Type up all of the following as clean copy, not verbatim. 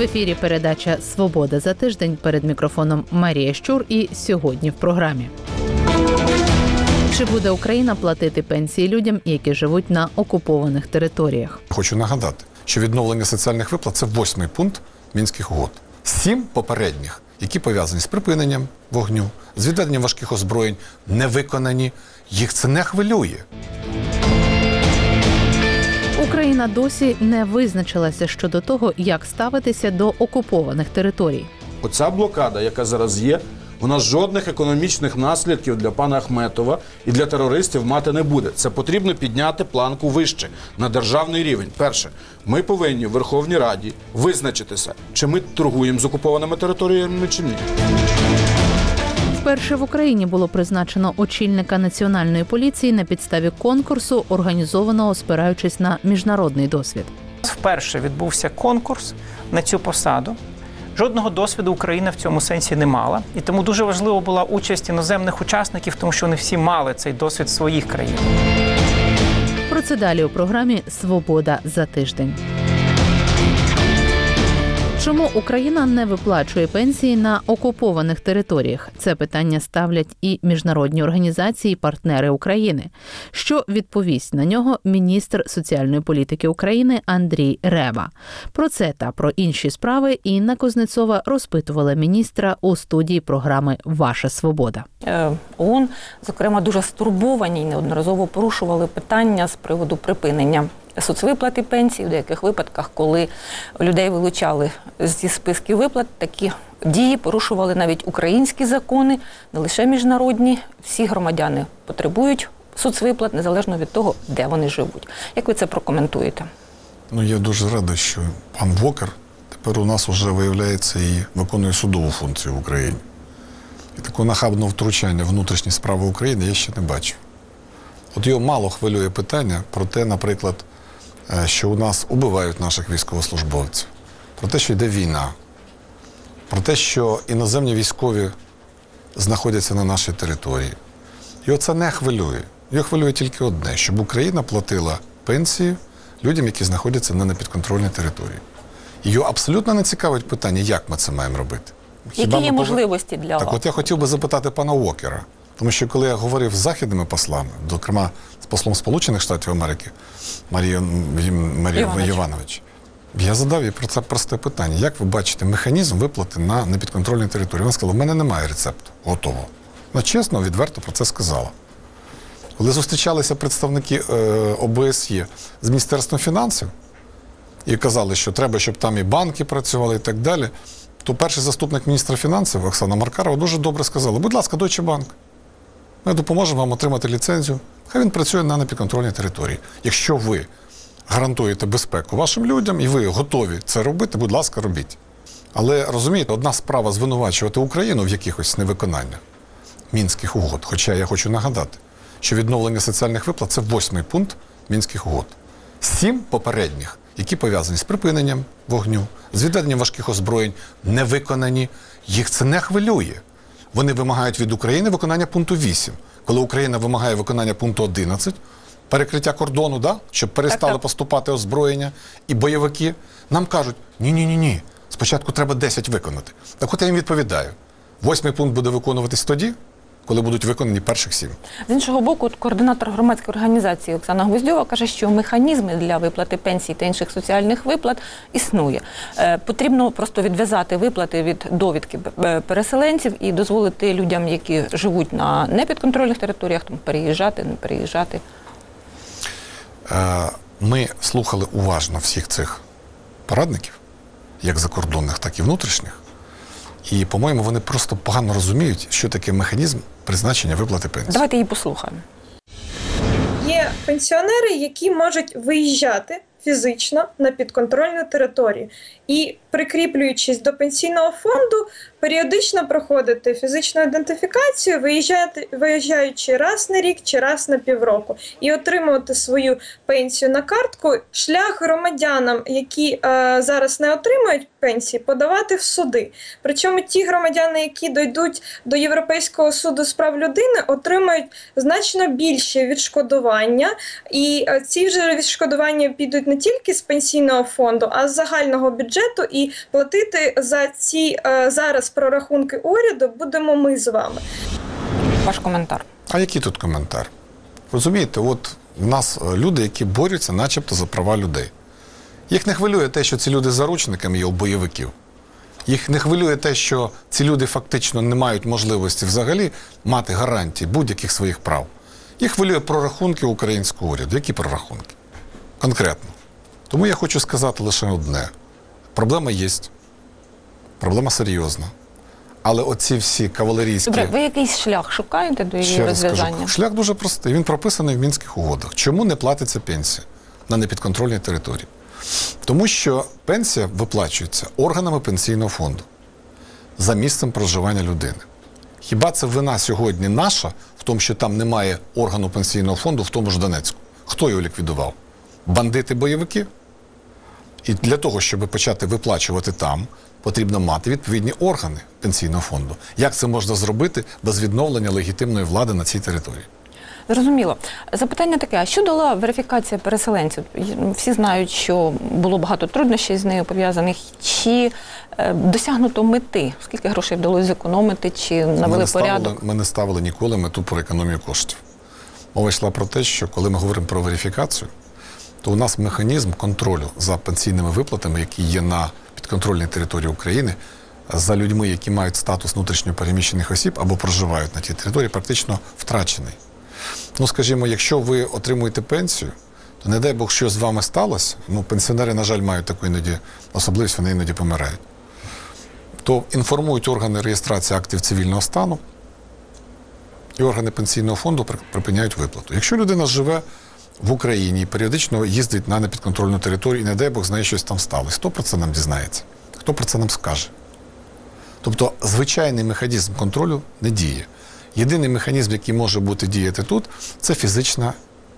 ефірі передача «Свобода за тиждень». Перед мікрофоном Марія Щур і сьогодні в програмі. Чи буде Україна платити пенсії людям, які живуть на окупованих територіях? Хочу нагадати, що відновлення соціальних виплат – це 8-й пункт Мінських угод. 7 попередніх, які пов'язані з припиненням вогню, з відведенням важких озброєнь, не виконані. Їх це не хвилює. Україна досі не визначилася щодо того, як ставитися до окупованих територій. Оця блокада, яка зараз є, вона жодних економічних наслідків для пана Ахметова і для терористів мати не буде. Це потрібно підняти планку вище, на державний рівень. Перше, ми повинні в Верховній Раді визначитися, чи ми торгуємо з окупованими територіями, чи ні. Вперше в Україні було призначено очільника Національної поліції на підставі конкурсу, організованого спираючись на міжнародний досвід. Вперше відбувся конкурс на цю посаду. Жодного досвіду Україна в цьому сенсі не мала. І тому дуже важлива була участь іноземних учасників, тому що вони всі мали цей досвід своїх країн. Про це далі у програмі «Свобода за тиждень». Чому Україна не виплачує пенсії на окупованих територіях? Це питання ставлять і міжнародні організації, партнери України. Що відповість на нього міністр соціальної політики України Андрій Рева. Про це та про інші справи Інна Кузнецова розпитувала міністра у студії програми «Ваша свобода». ООН, зокрема, дуже стурбовані і неодноразово порушували питання з приводу припинення соцвиплати пенсій, в деяких випадках, коли людей вилучали зі списків виплат, такі дії порушували навіть українські закони, не лише міжнародні. Всі громадяни потребують соцвиплат, незалежно від того, де вони живуть. Як ви це прокоментуєте? Я дуже радий, що пан Вокер тепер у нас вже, виявляється, і виконує судову функцію в Україні. І такого нахабного втручання в внутрішні справи України я ще не бачив. От його мало хвилює питання про те, наприклад, що у нас убивають наших військовослужбовців, про те, що йде війна, про те, що іноземні військові знаходяться на нашій території. Його це не хвилює. Його хвилює тільки одне, щоб Україна платила пенсію людям, які знаходяться на непідконтрольній території. Його абсолютно не цікавить питання, як ми це маємо робити. Які є можливості для вас? Так от я хотів би запитати пана Уокера, тому що коли я говорив з західними послами, зокрема з послом Сполучених Штатів Америки Марією Іванович, я задав їй про це просте питання. Як ви бачите механізм виплати на непідконтрольній території? Вона сказала, в мене немає рецепту готового. Вона чесно, відверто про це сказала. Коли зустрічалися представники ОБСЄ з Міністерством фінансів і казали, що треба, щоб там і банки працювали і так далі, то перший заступник міністра фінансів Оксана Маркарова дуже добре сказала, будь ласка, Deutsche Bank, ми допоможемо вам отримати ліцензію, хай він працює на непідконтрольній території. Якщо ви гарантуєте безпеку вашим людям і ви готові це робити, будь ласка, робіть. Але, розумієте, одна справа звинувачувати Україну в якихось невиконаннях Мінських угод. Хоча я хочу нагадати, що відновлення соціальних виплат – це 8-й пункт Мінських угод. 7 попередніх, які пов'язані з припиненням вогню, з відведенням важких озброєнь, не виконані. Їх це не хвилює. Вони вимагають від України виконання пункту 8. Коли Україна вимагає виконання пункту 11, перекриття кордону, щоб перестали поступати озброєння і бойовики, нам кажуть, ні, спочатку треба 10 виконати. Так от я їм відповідаю, 8-й пункт буде виконуватись тоді, коли будуть виконані перших 7. З іншого боку, координатор громадської організації Оксана Гвоздьова каже, що механізми для виплати пенсій та інших соціальних виплат існує. Потрібно просто відв'язати виплати від довідки переселенців і дозволити людям, які живуть на непідконтрольних територіях, там, переїжджати, не переїжджати. Ми слухали уважно всіх цих порадників, як закордонних, так і внутрішніх. І, по-моєму, вони просто погано розуміють, що таке механізм призначення виплати пенсії. Давайте її послухаємо. Є пенсіонери, які можуть виїжджати фізично на підконтрольну територію і, прикріплюючись до пенсійного фонду, періодично проходити фізичну ідентифікацію, виїжджаючи раз на рік чи раз на півроку, і отримувати свою пенсію на картку. Шлях громадянам, які зараз не отримують пенсії, подавати в суди. Причому ті громадяни, які дійдуть до Європейського суду з прав людини, отримають значно більше відшкодування, і ці вже відшкодування підуть не тільки з пенсійного фонду, а з загального бюджету, і платити за ці зараз прорахунки уряду будемо ми з вами. Ваш коментар. А який тут коментар? Розумієте, от в нас люди, які борються начебто за права людей. Їх не хвилює те, що ці люди заручниками є у бойовиків. Їх не хвилює те, що ці люди фактично не мають можливості взагалі мати гарантії будь-яких своїх прав. Їх хвилює прорахунки українського уряду. Які прорахунки? Конкретно. Тому я хочу сказати лише одне. Проблема є. Проблема серйозна. Але оці всі кавалерійські... Добре, ви якийсь шлях шукаєте до її розв'язання? Шлях дуже простий. Він прописаний в Мінських угодах. Чому не платиться пенсія на непідконтрольній території? Тому що пенсія виплачується органами пенсійного фонду за місцем проживання людини. Хіба це вина сьогодні наша в тому, що там немає органу пенсійного фонду в тому ж Донецьку? Хто його ліквідував? Бандити-бойовики? І для того, щоб почати виплачувати там, потрібно мати відповідні органи пенсійного фонду. Як це можна зробити без відновлення легітимної влади на цій території? Зрозуміло. Запитання таке, а що дала верифікація переселенців? Всі знають, що було багато труднощів з нею пов'язаних. Чи досягнуто мети? Скільки грошей вдалося зекономити? Чи навели порядок? Ми не ставили ніколи мету про економію коштів. Мова йшла про те, що коли ми говоримо про верифікацію, то у нас механізм контролю за пенсійними виплатами, які є на підконтрольній території України, за людьми, які мають статус внутрішньо переміщених осіб або проживають на тій території, практично втрачений. Ну, скажімо, якщо ви отримуєте пенсію, то не дай Бог, що з вами сталося, пенсіонери, на жаль, мають таку іноді особливість, вони іноді помирають, то інформують органи реєстрації актів цивільного стану, і органи пенсійного фонду припиняють виплату. Якщо людина живе в Україні і періодично їздить на непідконтрольну територію, і не дай Бог, з нею щось там сталося, хто про це нам дізнається? Хто про це нам скаже? Тобто, звичайний механізм контролю не діє. Єдиний механізм, який може бути діяти тут, це фізична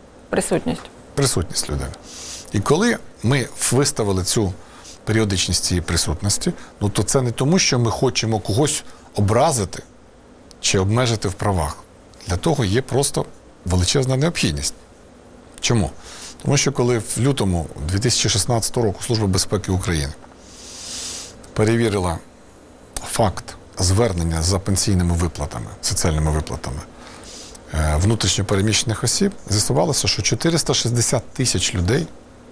присутність людини. І коли ми виставили цю періодичність цієї присутності, то це не тому, що ми хочемо когось образити чи обмежити в правах. Для того є просто величезна необхідність. Чому? Тому що коли в лютому 2016 року Служба безпеки України перевірила факт звернення за пенсійними виплатами, соціальними виплатами внутрішньо переміщених осіб, з'ясувалося, що 460 тисяч людей,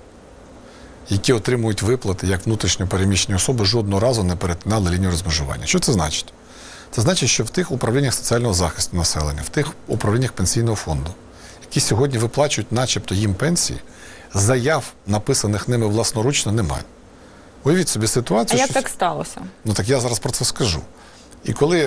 які отримують виплати як внутрішньо переміщені особи, жодного разу не перетинали лінію розмежування. Що це значить? Це значить, що в тих управліннях соціального захисту населення, в тих управліннях пенсійного фонду, які сьогодні виплачують начебто їм пенсії, заяв, написаних ними власноручно, немає. Уявіть собі ситуацію. А як так сталося? Так я зараз про це скажу. І коли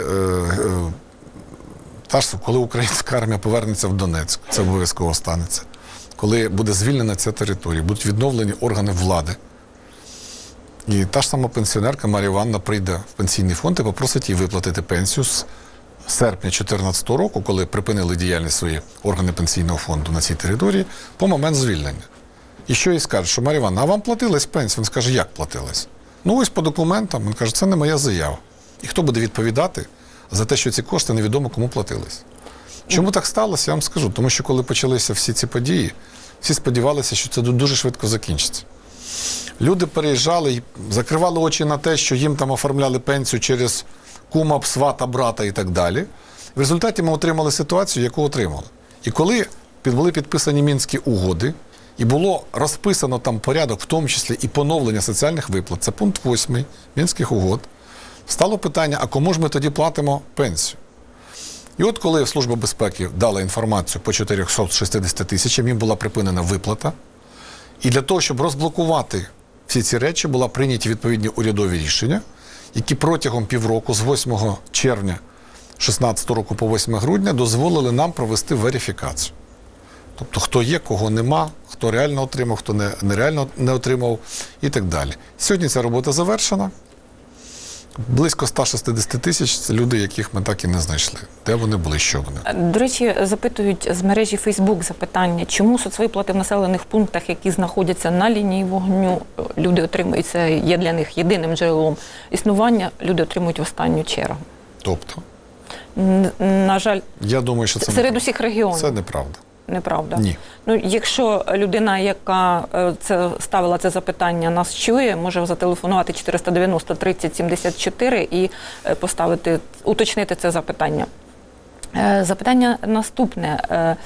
українська армія повернеться в Донецьк, це обов'язково станеться, коли буде звільнена ця територія, будуть відновлені органи влади, і та ж сама пенсіонерка Марія Івановна прийде в пенсійний фонд і попросить їй виплатити пенсію з серпня 2014 року, коли припинили діяльність свої органи пенсійного фонду на цій території, по момент звільнення. І що їй скажуть, що Марія Івановна, а вам платилась пенсія? Він скаже, як платилась? Ось по документам. Він каже, це не моя заява. І хто буде відповідати за те, що ці кошти невідомо кому платились? Чому так сталося, я вам скажу. Тому що коли почалися всі ці події, всі сподівалися, що це дуже швидко закінчиться. Люди переїжджали і закривали очі на те, що їм там оформляли пенсію через кума, свата, брата і так далі. В результаті ми отримали ситуацію, яку отримали. І коли були підписані Мінські угоди, і було розписано там порядок, в тому числі і поновлення соціальних виплат, це пункт 8 Мінських угод, стало питання, а кому ж ми тоді платимо пенсію? І от коли Служба безпеки дала інформацію по 460 тисячам, їм була припинена виплата, і для того, щоб розблокувати всі ці речі, були прийняті відповідні урядові рішення, які протягом півроку, з 8 червня 2016 року по 8 грудня, дозволили нам провести верифікацію. Тобто, хто є, кого нема, хто реально отримав, хто нереально не отримав і так далі. Сьогодні ця робота завершена. Близько 160 тисяч – це люди, яких ми так і не знайшли. Де вони були, що вони? До речі, запитують з мережі Facebook запитання, чому соцвиплати в населених пунктах, які знаходяться на лінії вогню, люди отримують, це є для них єдиним джерелом існування, люди отримують в останню чергу. Тобто? На жаль, я думаю, що це серед усіх регіонів. Це неправда. неправда? Ні. Ну, якщо людина, яка ставила це запитання, нас чує, може зателефонувати 490 30 74 і уточнити це запитання. Запитання наступне.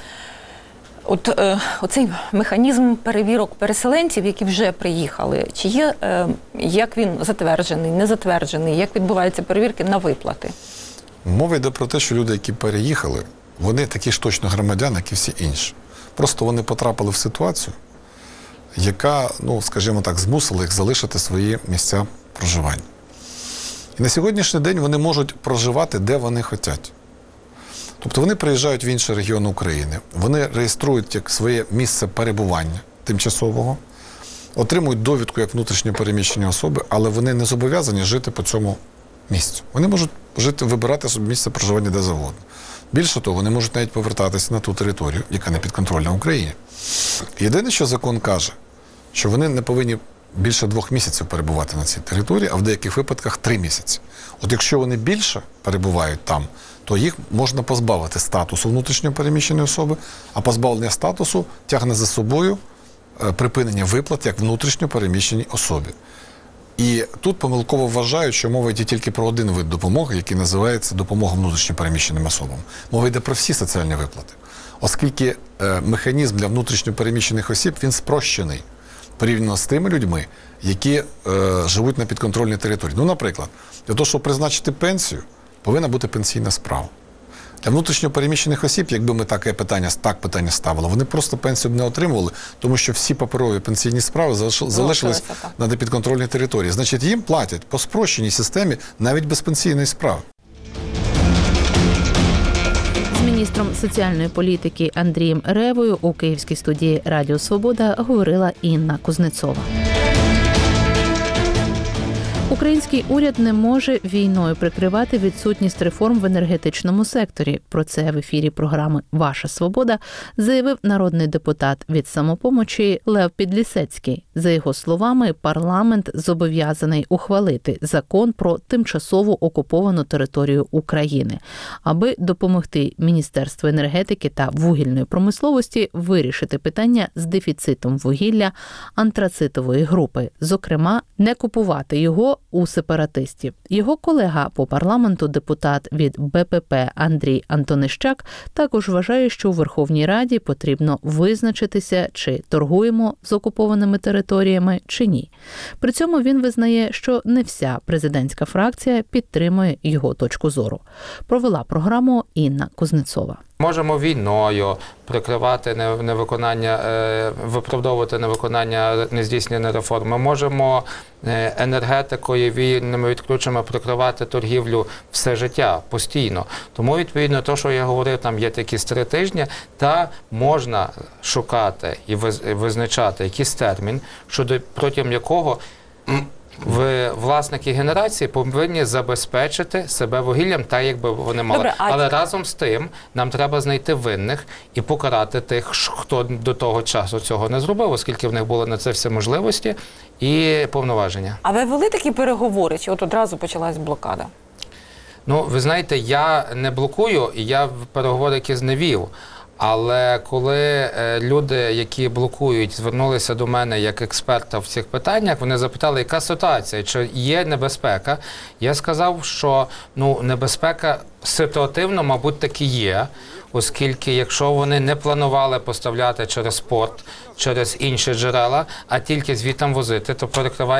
Оцей механізм перевірок переселенців, які вже приїхали, чи є, як він затверджений, не затверджений, як відбуваються перевірки на виплати? Мова йде про те, що люди, які переїхали, вони такі ж точно громадяни, як і всі інші. Просто вони потрапили в ситуацію, яка, скажімо так, змусила їх залишити свої місця проживання. І на сьогоднішній день вони можуть проживати, де вони хочуть. Тобто вони приїжджають в інший регіон України, вони реєструють як своє місце перебування тимчасового, отримують довідку як внутрішньо переміщені особи, але вони не зобов'язані жити по цьому місцю. Вони можуть вибирати собі місце проживання де завгодно. Більше того, вони можуть навіть повертатися на ту територію, яка не підконтрольна Україні. Єдине, що закон каже, що вони не повинні більше 2 місяців перебувати на цій території, а в деяких випадках 3 місяці. От якщо вони більше перебувають там, то їх можна позбавити статусу внутрішньо переміщеної особи, а позбавлення статусу тягне за собою припинення виплат як внутрішньо переміщеній особі. І тут помилково вважають, що мова йде тільки про один вид допомоги, який називається допомога внутрішньо переміщеним особам. Мова йде про всі соціальні виплати. Оскільки механізм для внутрішньо переміщених осіб, він спрощений порівняно з тими людьми, які живуть на підконтрольній території. Наприклад, для того, щоб призначити пенсію, повинна бути пенсійна справа. Для внутрішньо переміщених осіб, якби ми так питання ставили, вони просто пенсію б не отримували, тому що всі паперові пенсійні справи залишились на непідконтрольній території. Значить, їм платять по спрощеній системі навіть без пенсійної справи. З міністром соціальної політики Андрієм Ревою у київській студії Радіо Свобода говорила Інна Кузнецова. Український уряд не може війною прикривати відсутність реформ в енергетичному секторі. Про це в ефірі програми «Ваша свобода» заявив народний депутат від «Самопомочі» Лев Підлісецький. За його словами, парламент зобов'язаний ухвалити закон про тимчасово окуповану територію України, аби допомогти Міністерству енергетики та вугільної промисловості вирішити питання з дефіцитом вугілля антрацитової групи, зокрема, не купувати його у сепаратистів. Його колега по парламенту, депутат від БПП Андрій Антонищак, також вважає, що у Верховній Раді потрібно визначитися, чи торгуємо з окупованими територіями, чи ні. При цьому він визнає, що не вся президентська фракція підтримує його точку зору. Провела програму Інна Кузнецова. Можемо війною прикривати виправдовувати невиконання нездійснення реформ. Ми можемо енергетикою, вільними відключеннями прикривати торгівлю все життя, постійно. Тому, відповідно, те, що я говорив, там є такі 3 тижні, та можна шукати і визначати якийсь термін, протягом якого власники генерації повинні забезпечити себе вугіллям так, якби вони мали. Добре, але разом з тим нам треба знайти винних і покарати тих, хто до того часу цього не зробив, оскільки в них були на це всі можливості і повноваження. А ви вели такі переговори, чи от одразу почалась блокада? Ви знаєте, я не блокую, і я переговори якісь не вів. Але коли люди, які блокують, звернулися до мене як експерта в цих питаннях, вони запитали, яка ситуація, чи є небезпека. Я сказав, що небезпека ситуативно, мабуть, таки є, оскільки якщо вони не планували поставляти через порт, через інші джерела, а тільки звідти возити, то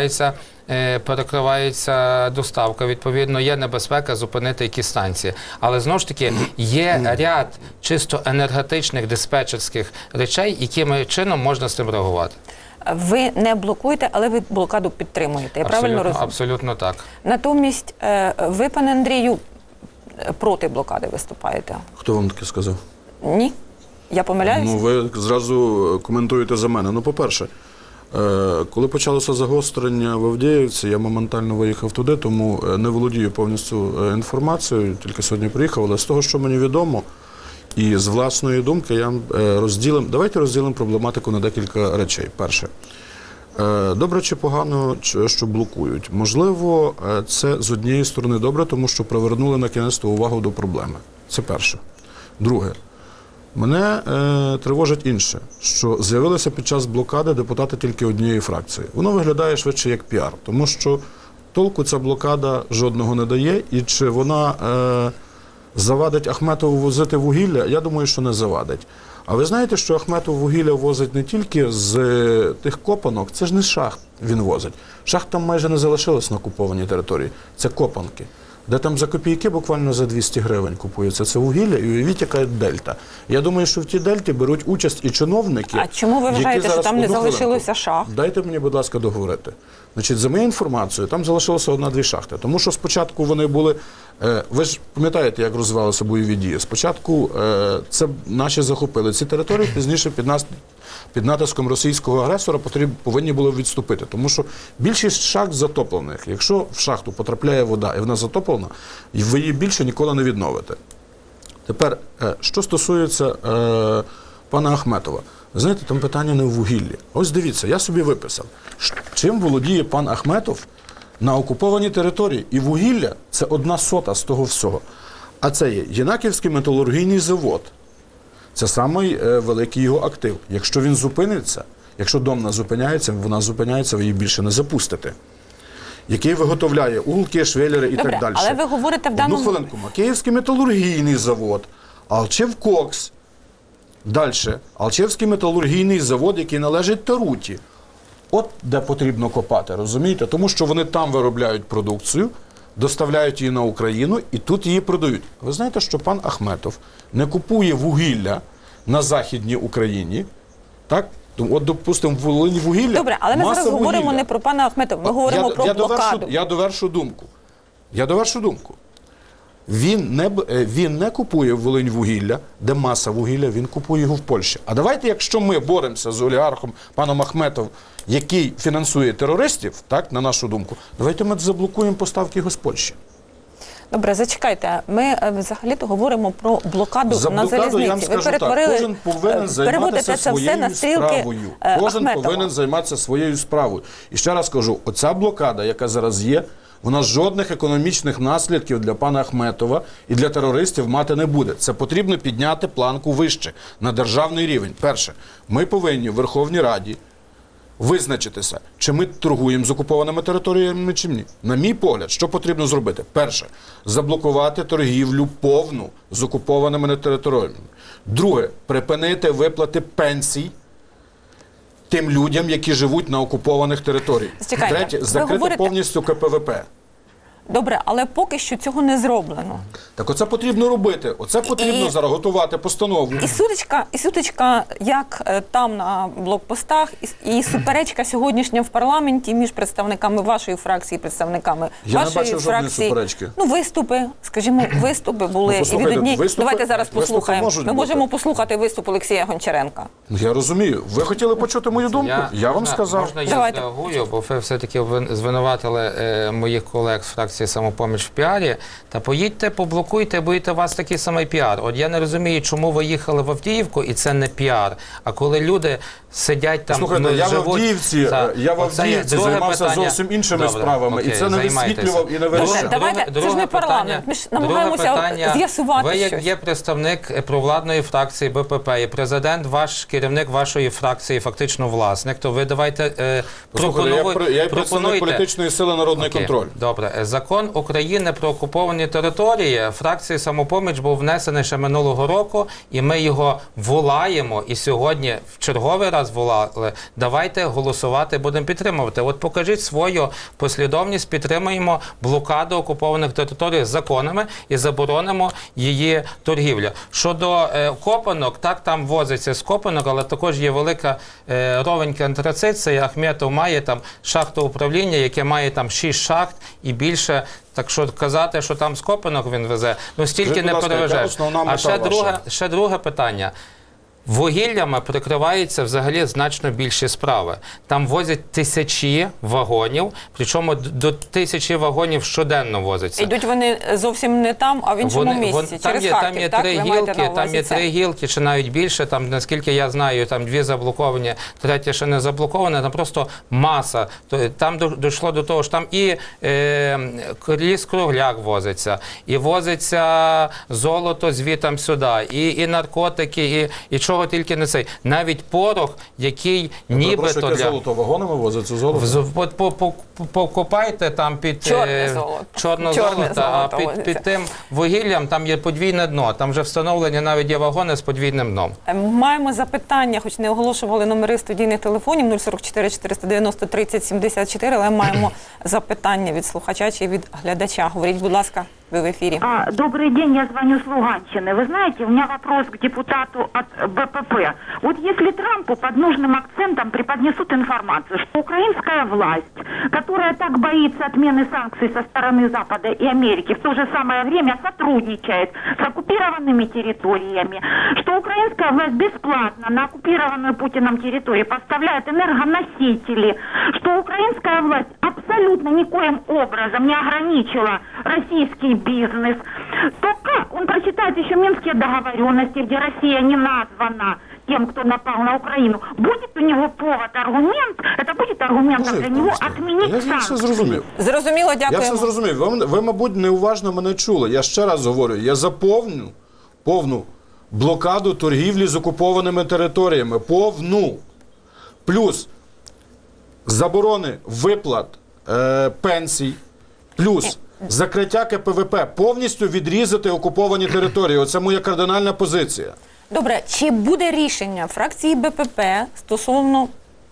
перекривається доставка. Відповідно, є небезпека зупинити якісь станції. Але, знову ж таки, є ряд чисто енергетичних диспетчерських речей, якими чином можна з цим реагувати. Ви не блокуєте, але ви блокаду підтримуєте. Я правильно розумію? Абсолютно так. Натомість, ви, пане Андрію, проти блокади виступаєте. Хто вам таке сказав? Ні. Я помиляюся? Ви зразу коментуєте за мене. По-перше, коли почалося загострення в Авдіївці, я моментально виїхав туди, тому не володію повністю інформацією, тільки сьогодні приїхав, але з того, що мені відомо, і з власної думки, давайте розділимо проблематику на декілька речей. Перше. Добре чи погано, що блокують? Можливо, це з однієї сторони добре, тому що привернули на кінець увагу до проблеми. Це перше. Друге. Мене тривожить інше, що з'явилися під час блокади депутати тільки однієї фракції. Воно виглядає швидше як піар, тому що толку ця блокада жодного не дає, і чи вона завадить Ахметову возити вугілля, я думаю, що не завадить. А ви знаєте, що Ахметов вугілля возить не тільки з тих копанок, це ж не шахт він возить. Шахт там майже не залишилось на окупованій території, це копанки. Де там за копійки буквально за 200 гривень купується це вугілля, і уявіть, яка дельта. Я думаю, що в тій дельті беруть участь і чиновники. А чому ви вважаєте, що там не залишилося шахт? Дайте мені, будь ласка, договорити. Значить, за моєю інформацією, там залишилося 1-2 шахти. Тому що спочатку вони були, ви ж пам'ятаєте, як розвивалися бойові дії. Спочатку це наші захопили ці території, пізніше під натиском російського агресора повинні були відступити. Тому що більшість шахт затоплених. Якщо в шахту потрапляє вода і вона затоплена, ви її більше ніколи не відновите. Tепер, що стосується пана Ахметова. Знаєте, там питання не в вугіллі. Ось дивіться, я собі виписав, чим володіє пан Ахметов на окупованій території. І вугілля – це 1/100 з того всього. А це є Єнаківський металургійний завод. Це самий великий його актив. Якщо він зупиниться, якщо Домна зупиняється, вона зупиняється, ви її більше не запустите. Який виготовляє угілки, швеллери і так далі. Але ви говорите в даному... Одну хвилинку. Макіївський металургійний завод, Алчевкокс. Далі. Алчевський металургійний завод, який належить Таруті. От де потрібно копати, розумієте? Тому що вони там виробляють продукцію, доставляють її на Україну і тут її продають. Ви знаєте, що пан Ахметов не купує вугілля на Західній Україні, так? От, допустимо, в Волині вугілля. Добре, але ми зараз говоримо не про пана Ахметова, ми говоримо про блокаду. Я довершу думку. Він не купує в Волинь вугілля, де маса вугілля, він купує його в Польщі. А давайте, якщо ми боремося з олігархом паном Ахметов, який фінансує терористів, так, на нашу думку, давайте ми заблокуємо поставки його з Польщі. Добре, зачекайте. Ми взагалі-то говоримо про блокаду на залізниці. Я вам скажу так, кожен повинен займатися своєю справою. Кожен повинен займатися своєю справою. І ще раз кажу, оця блокада, яка зараз є, вона жодних економічних наслідків для пана Ахметова і для терористів мати не буде. Це потрібно підняти планку вище, на державний рівень. Перше, ми повинні в Верховній Раді визначитися, чи ми торгуємо з окупованими територіями, чи ні. На мій погляд, що потрібно зробити? Перше, заблокувати торгівлю повну з окупованими територіями. Друге, припинити виплати пенсій тим людям, які живуть на окупованих територіях. Третє, закрити повністю КПВП. Добре, але поки що цього не зроблено. Так оце потрібно робити. Оце потрібно зараз готувати постанову. І сутичка, як там на блокпостах, і суперечка сьогоднішня в парламенті між представниками вашої фракції, представниками вашої фракції. Суперечки. Ну, виступи, скажімо, виступи були. І від одні... Давайте зараз послухаємо. Ми можемо послухати виступ Олексія Гончаренка. Я розумію. Ви хотіли почути мою думку? Я вам сказав. Можна я зреагую, бо ви все-таки звинуватили моїх колег з фракції «Самопоміч» в піарі, та поїдьте, поблокуйте, будете у вас такий самий піар. От я не розумію, чому ви їхали в Авдіївку, і це не піар. А коли люди сидять там, слухайте, я в Авдіївці займався зовсім іншими справами, і це не висвітлював і не вирішував. Це ж не парламент, ми ж намагаємося з'ясувати щось. Ви як є представник провладної фракції БПП, і президент, ваш керівник вашої фракції, фактично власник, то ви давайте пропонуйте. Я представник політичної сили «Народний контроль». Добре. Закон України про окуповані території фракції «Самопоміч» був внесений ще минулого року, і ми його волаємо, і сьогодні в черговий раз волали. Давайте голосувати, будемо підтримувати. От покажіть свою послідовність, підтримуємо блокаду окупованих територій законами і заборонимо її торгівлю. Щодо копанок, так, там возиться з копанок, але також є велика ровенька антрацит, це Ахметов має там шахту управління, яке має там 6 шахт і більше. Так що казати, що там з копанок він везе, ну стільки не перевезеш. А ще друге питання. Вугіллями прикриваються взагалі значно більші справи. Там возять тисячі вагонів, причому до 1000 вагонів щоденно возиться. Йдуть вони зовсім не там, а в іншому місці, через Харків, там є 3 гілки, чи навіть більше, там, наскільки я знаю, там 2 заблоковані, 3 ще не заблокована, там просто маса. Там дійшло до того, що там і ліс-кругляк возиться, і возиться золото звітам сюди, і наркотики, і чого тільки не цей. Навіть порох, який нібито для... золото вагонами возиться золото? Покопайте там під чорне золото, а під тим вугіллям там є подвійне дно. Там вже встановлені навіть є вагони з подвійним дном. Маємо запитання, хоч не оголошували номери студійних телефонів 044 490 30 74, але маємо запитання від слухача чи від глядача. Говоріть, будь ласка. Вы в эфире. Добрый день, я звоню с Луганщины. Вы знаете, у меня вопрос к депутату от БПП. Вот если Трампу под нужным акцентом преподнесут информацию, что украинская власть, которая так боится отмены санкций со стороны Запада и Америки, в то же самое время сотрудничает с оккупированными территориями, что украинская власть бесплатно на оккупированную Путиным территорию поставляет энергоносители, что украинская власть абсолютно никоим образом не ограничила российский бизнес, то как он прочитает еще Минские договоренности, где Россия не названа тем, кто напал на Украину? Будет у него повод, аргумент, это будет аргументом для него отменить санкции? Я все зрозумів. Зрозуміло, дякую. Я все зрозумів. Ви, мабуть, неуважно мене чули. Я ще раз говорю, я за повну блокаду торгівлі з окупованими територіями. Повну. Плюс заборони виплат пенсій, плюс закриття КПВП, повністю відрізати окуповані території. Оце моя кардинальна позиція. Добре, чи буде рішення фракції БПП стосовно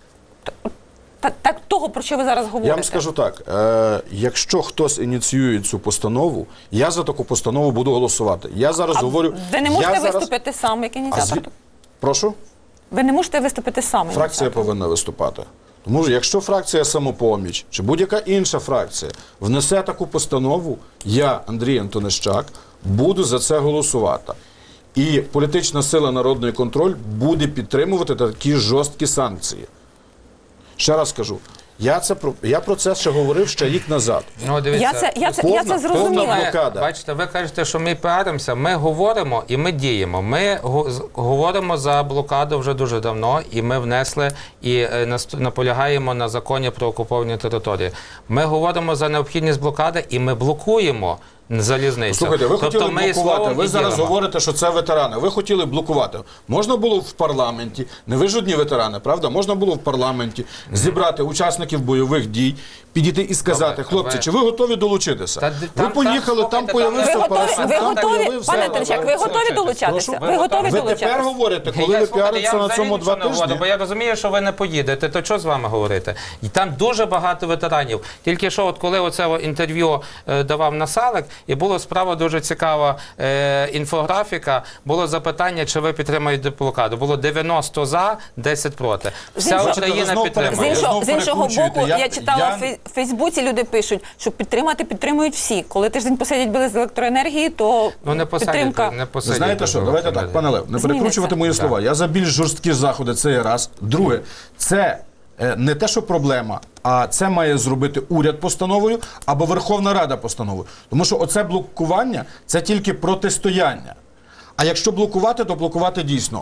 того, про що ви зараз говорите? Я вам скажу так, якщо хтось ініціює цю постанову, я за таку постанову буду голосувати. Я зараз говорю... Ви не можете виступити сам як ініціатор? Прошу? Ви не можете виступити сам ініціатор? Фракція повинна виступати. Тому що якщо фракція «Самопоміч» чи будь-яка інша фракція внесе таку постанову, я, Андрій Антонищак, буду за це голосувати. І політична сила «Народний контроль» буде підтримувати такі жорсткі санкції. Ще раз кажу, я про це ще говорив ще рік назад. Ну, дивіться, я це зрозуміла. Бачите, ви кажете, що ми піаримося, ми говоримо і ми діємо. Ми говоримо за блокаду вже дуже давно, і ми внесли і наполягаємо на законі про окуповані території. Ми говоримо за необхідність блокади і ми блокуємо залізницю. Слухайте, ви хотіли блокувати, ви зараз говорите, що це ветерани. Ви хотіли блокувати. Можна було в парламенті, не ви ж одні ветерани, правда? Можна було в парламенті зібрати учасників бойових дій, підійти і сказати, хлопці, чи ви готові долучитися? Ви поїхали, там появився парашут, там появився... Пане Антонищак, ви готові долучатися? Ви готові долучатися? Ви тепер говорите, коли ви піаритеся на цьому 2 тижні? Бо я розумію, що ви не поїдете, то що з вами говорити? І там дуже багато ветеранів. Тільки що, коли оце інтерв'ю давав Насалик, і була справа дуже цікава інфографіка, було запитання, чи ви підтримуєте блокаду. Було 90 за, 10 проти. Вся Україна підтримує. З іншого боку, я читала в Фейсбуці, люди пишуть, що підтримують всі. Коли тиждень посидять без електроенергії, то підтримка... Знаєте що, давайте так, пане Лев, не перекручувати мої слова. Я за більш жорсткі заходи, це є раз. Друге, це не те, що проблема, а це має зробити уряд постановою або Верховна Рада постановою. Тому що оце блокування – це тільки протистояння. А якщо блокувати, то блокувати дійсно.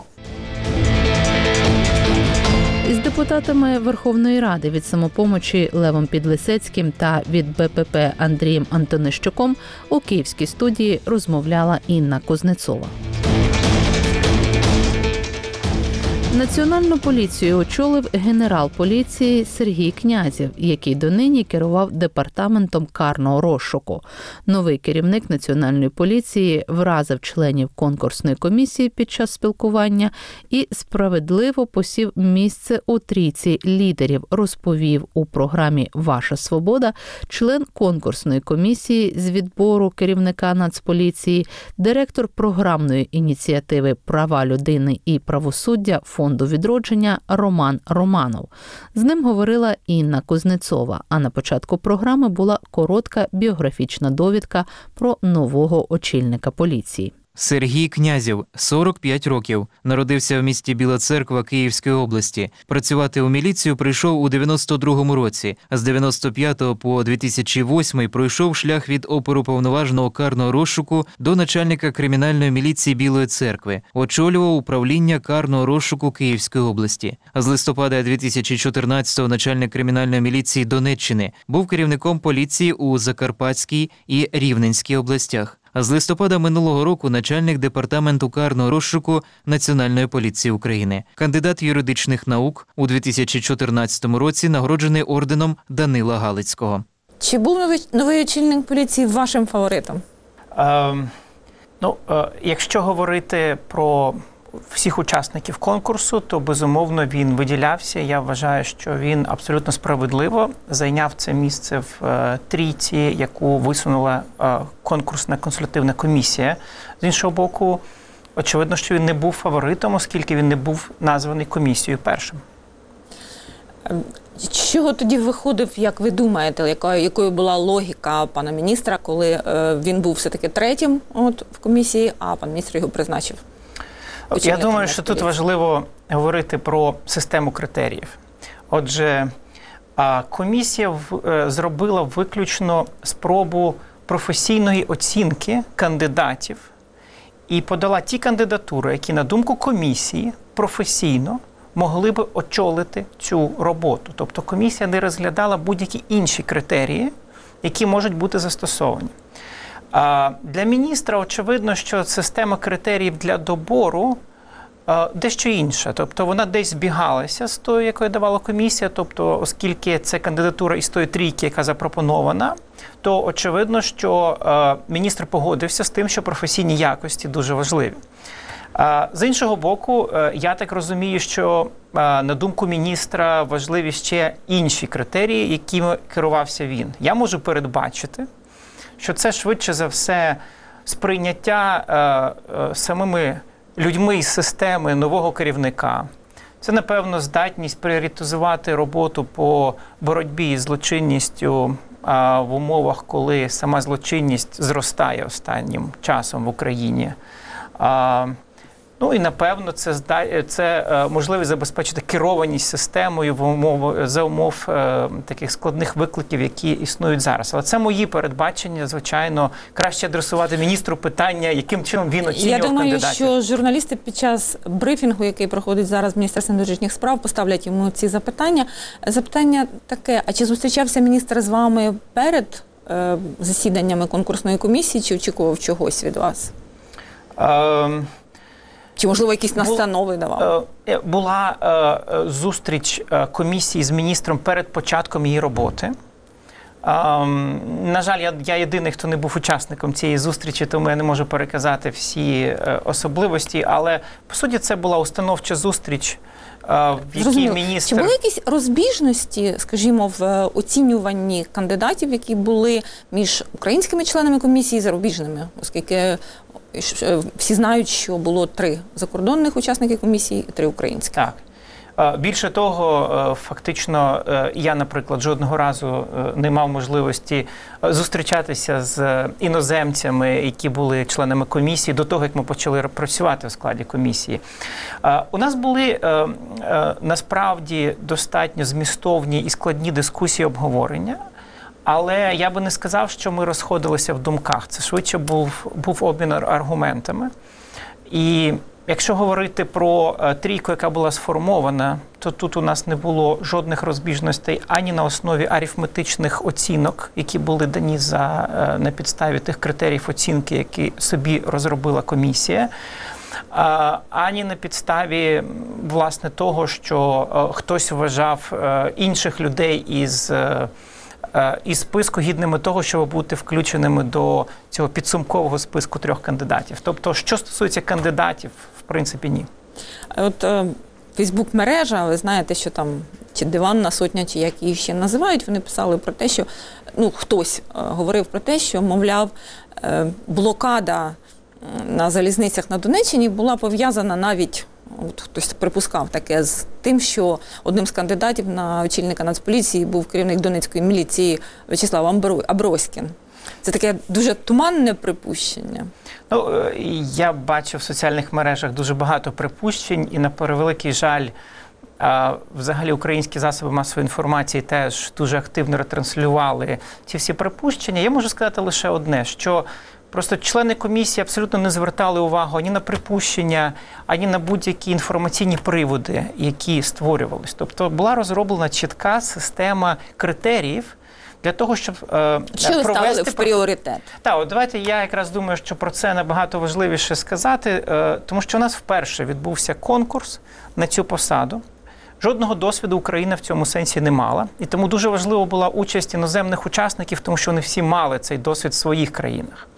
Із депутатами Верховної Ради від «Самопомочі» Левом Підлісецьким та від БПП Андрієм Антонищаком у київській студії розмовляла Інна Кузнецова. Національну поліцію очолив генерал поліції Сергій Князєв, який донині керував департаментом карного розшуку. Новий керівник Національної поліції вразив членів конкурсної комісії під час спілкування і справедливо посів місце у трійці лідерів, розповів у програмі «Ваша свобода» член конкурсної комісії з відбору керівника Нацполіції, директор програмної ініціативи «Права людини і правосуддя» Фонду відродження Роман Романов. З ним говорила Інна Кузнецова, а на початку програми була коротка біографічна довідка про нового очільника поліції. Сергій Князєв, 45 років. Народився в місті Біла Церква Київської області. Працювати у міліцію прийшов у 92-му році. З 95-го по 2008 пройшов шлях від оперуповноваженого карного розшуку до начальника кримінальної міліції Білої Церкви. Очолював управління карного розшуку Київської області. З листопада 2014-го начальник кримінальної міліції Донеччини. Був керівником поліції у Закарпатській і Рівненській областях. А з листопада минулого року начальник департаменту карного розшуку Національної поліції України. Кандидат юридичних наук, у 2014 році нагороджений орденом Данила Галицького. Чи був новий очільник поліції вашим фаворитом? Якщо говорити про всіх учасників конкурсу, то, безумовно, він виділявся. Я вважаю, що він абсолютно справедливо зайняв це місце в трійці, яку висунула конкурсна консультативна комісія. З іншого боку, очевидно, що він не був фаворитом, оскільки він не був названий комісією першим. З чого тоді виходив, як ви думаєте, якою була логіка пана міністра, коли він був все-таки третім в комісії, а пан міністр його призначив? Я думаю, що тут важливо говорити про систему критеріїв. Отже, комісія зробила виключно спробу професійної оцінки кандидатів і подала ті кандидатури, які, на думку комісії, професійно могли би очолити цю роботу. Тобто комісія не розглядала будь-які інші критерії, які можуть бути застосовані. Для міністра очевидно, що система критеріїв для добору дещо інша. Тобто вона десь збігалася з тою, якою давала комісія. Тобто, оскільки це кандидатура із тої трійки, яка запропонована, то очевидно, що міністр погодився з тим, що професійні якості дуже важливі. З іншого боку, я так розумію, що, на думку міністра, важливі ще інші критерії, якими керувався він. Я можу передбачити, що це швидше за все сприйняття самими людьми із системи нового керівника. Це, напевно, здатність пріоритизувати роботу по боротьбі із злочинністю в умовах, коли сама злочинність зростає останнім часом в Україні. І, напевно, це можливість забезпечити керованість системою за умов таких складних викликів, які існують зараз. Але це мої передбачення, звичайно, краще адресувати міністру питання, яким чином він оцінював кандидатів. Я думаю, що журналісти під час брифінгу, який проходить зараз в Міністерстві внутрішніх справ, поставлять йому ці запитання. Запитання таке, а чи зустрічався міністр з вами перед засіданнями конкурсної комісії, чи очікував чогось від вас? Чи, можливо, якісь настанови давав? Була зустріч комісії з міністром перед початком її роботи. На жаль, я єдиний, хто не був учасником цієї зустрічі, тому я не можу переказати всі особливості, але, по суті, це була установча зустріч, в якій міністр... Чи були якісь розбіжності, скажімо, в оцінюванні кандидатів, які були між українськими членами комісії і зарубіжними, оскільки всі знають, що було 3 закордонних учасники комісії і 3 українські. Так. Більше того, фактично, я, наприклад, жодного разу не мав можливості зустрічатися з іноземцями, які були членами комісії, до того, як ми почали працювати в складі комісії. У нас були, насправді, достатньо змістовні і складні дискусії, обговорення, але я би не сказав, що ми розходилися в думках. Це швидше був обмін аргументами. І якщо говорити про трійку, яка була сформована, то тут у нас не було жодних розбіжностей ані на основі арифметичних оцінок, які були дані на підставі тих критеріїв оцінки, які собі розробила комісія, ані на підставі, власне, того, що хтось вважав інших людей із списку гідними того, щоб бути включеними до цього підсумкового списку 3 кандидатів. Тобто, що стосується кандидатів, в принципі, ні. От Фейсбук-мережа, ви знаєте, що там чи диванна сотня, чи як її ще називають, вони писали про те, що, хтось говорив про те, що, мовляв, блокада на залізницях на Донеччині була пов'язана навіть, хтось припускав таке, з тим, що одним з кандидатів на очільника Нацполіції був керівник Донецької міліції В'ячеслав Аброськін. Це таке дуже туманне припущення. Ну, я бачив в соціальних мережах дуже багато припущень, і на превеликий жаль, взагалі українські засоби масової інформації теж дуже активно ретранслювали ці всі припущення. Я можу сказати лише одне, що просто члени комісії абсолютно не звертали увагу ані на припущення, ані на будь-які інформаційні приводи, які створювались. Тобто була розроблена чітка система критеріїв для того, щоб що ви ставили в пріоритет? Так, от давайте я якраз думаю, що про це набагато важливіше сказати, тому що у нас вперше відбувся конкурс на цю посаду. Жодного досвіду Україна в цьому сенсі не мала. І тому дуже важлива була участь іноземних учасників, тому що вони всі мали цей досвід в своїх країнах.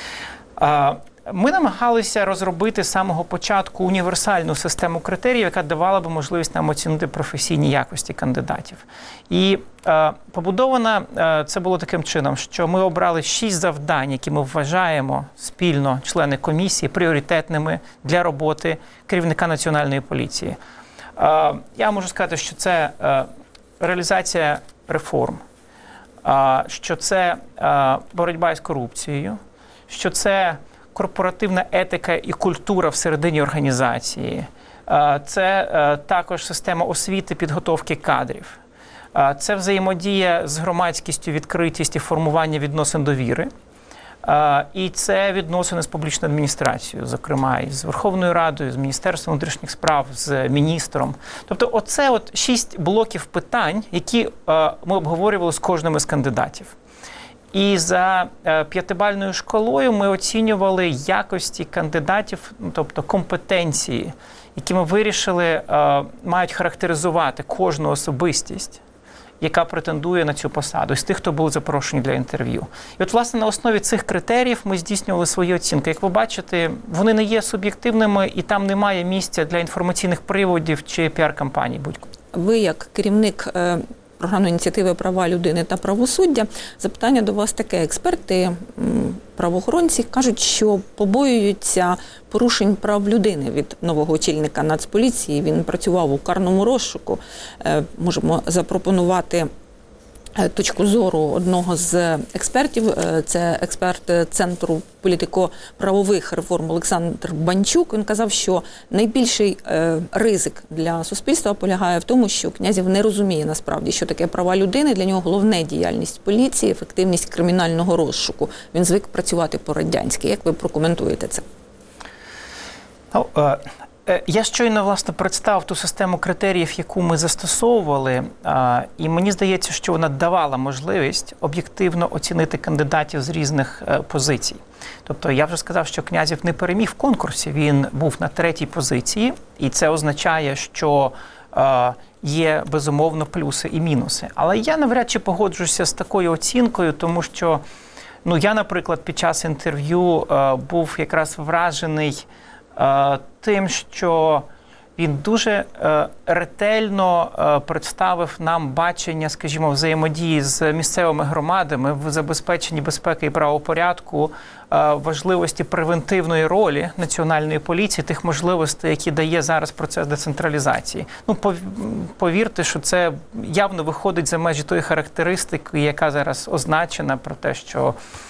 Ми намагалися розробити з самого початку універсальну систему критеріїв, яка давала б можливість нам оцінити професійні якості кандидатів. І побудована це було таким чином, що ми обрали 6 завдань, які ми вважаємо спільно, члени комісії, пріоритетними для роботи керівника Національної поліції. Я можу сказати, що це реалізація реформ, що це боротьба з корупцією, що це корпоративна етика і культура всередині організації, це також система освіти, підготовки кадрів, це взаємодія з громадськістю, відкритість і формування відносин довіри, і це відносини з публічною адміністрацією, зокрема і з Верховною Радою, з Міністерством внутрішніх справ, з міністром. Тобто оце 6 блоків питань, які ми обговорювали з кожним із кандидатів. І за 5-бальною шкалою ми оцінювали якості кандидатів, тобто компетенції, які ми вирішили мають характеризувати кожну особистість, яка претендує на цю посаду, з тих, хто був запрошені для інтерв'ю. І от, власне, на основі цих критеріїв ми здійснювали свої оцінки. Як ви бачите, вони не є суб'єктивними, і там немає місця для інформаційних приводів чи піар-кампаній. Ви, як керівник програмної ініціативи «Права людини та правосуддя», запитання до вас таке. Експерти, правоохоронці кажуть, що побоюються порушень прав людини від нового очільника Нацполіції. Він працював у карному розшуку. Можемо запропонувати точку зору одного з експертів. Це експерт Центру політико-правових реформ Олександр Банчук. Він казав, що найбільший ризик для суспільства полягає в тому, що Князєв не розуміє насправді, що таке права людини. Для нього головне діяльність поліції, ефективність кримінального розшуку. Він звик працювати по-радянськи. Як ви прокоментуєте це? Я щойно, власне, представив ту систему критеріїв, яку ми застосовували, і мені здається, що вона давала можливість об'єктивно оцінити кандидатів з різних позицій. Тобто я вже сказав, що Князєв не переміг в конкурсі, він був на 3-й позиції, і це означає, що є, безумовно, плюси і мінуси. Але я навряд чи погоджуся з такою оцінкою, тому що, я, наприклад, під час інтерв'ю був якраз вражений тим, що він дуже ретельно представив нам бачення, скажімо, взаємодії з місцевими громадами в забезпеченні безпеки і правопорядку, важливості превентивної ролі Національної поліції, тих можливостей, які дає зараз процес децентралізації. Повірте, що це явно виходить за межі тої характеристики, яка зараз означена про те, що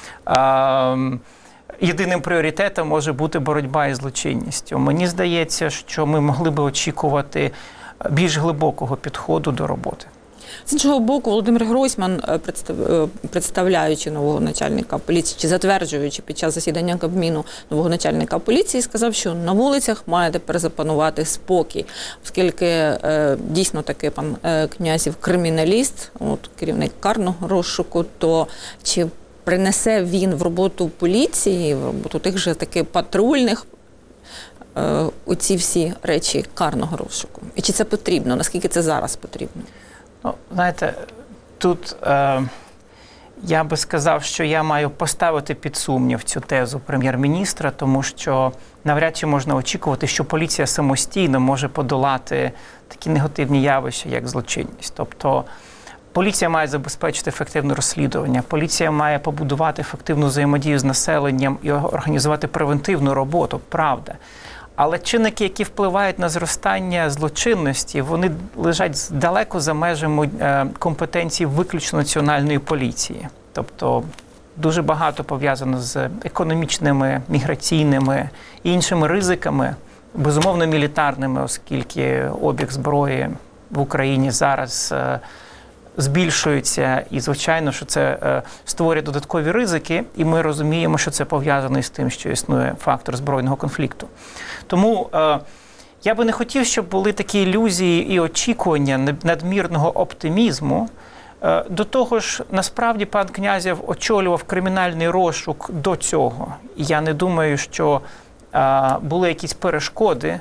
єдиним пріоритетом може бути боротьба із злочинністю. Мені здається, що ми могли би очікувати більш глибокого підходу до роботи. З іншого боку, Володимир Гройсман, представляючи нового начальника поліції, чи затверджуючи під час засідання Кабміну нового начальника поліції, сказав, що на вулицях має тепер запанувати спокій, оскільки дійсно таки пан Князєв криміналіст, керівник карного розшуку, то чи принесе він в роботу поліції, в роботу тих же таки патрульних, оці всі речі карного розшуку? І чи це потрібно? Наскільки це зараз потрібно? Знаєте, тут я би сказав, що я маю поставити під сумнів цю тезу прем'єр-міністра, тому що навряд чи можна очікувати, що поліція самостійно може подолати такі негативні явища, як злочинність. Тобто поліція має забезпечити ефективне розслідування, поліція має побудувати ефективну взаємодію з населенням і організувати превентивну роботу, правда. Але чинники, які впливають на зростання злочинності, вони лежать далеко за межами компетенції виключно Національної поліції. Тобто дуже багато пов'язано з економічними, міграційними і іншими ризиками, безумовно мілітарними, оскільки обіг зброї в Україні зараз збільшується, і, звичайно, що це створює додаткові ризики, і ми розуміємо, що це пов'язано із тим, що існує фактор збройного конфлікту. Тому я би не хотів, щоб були такі ілюзії і очікування надмірного оптимізму. До того ж, насправді, пан Князєв очолював кримінальний розшук до цього. І я не думаю, що були якісь перешкоди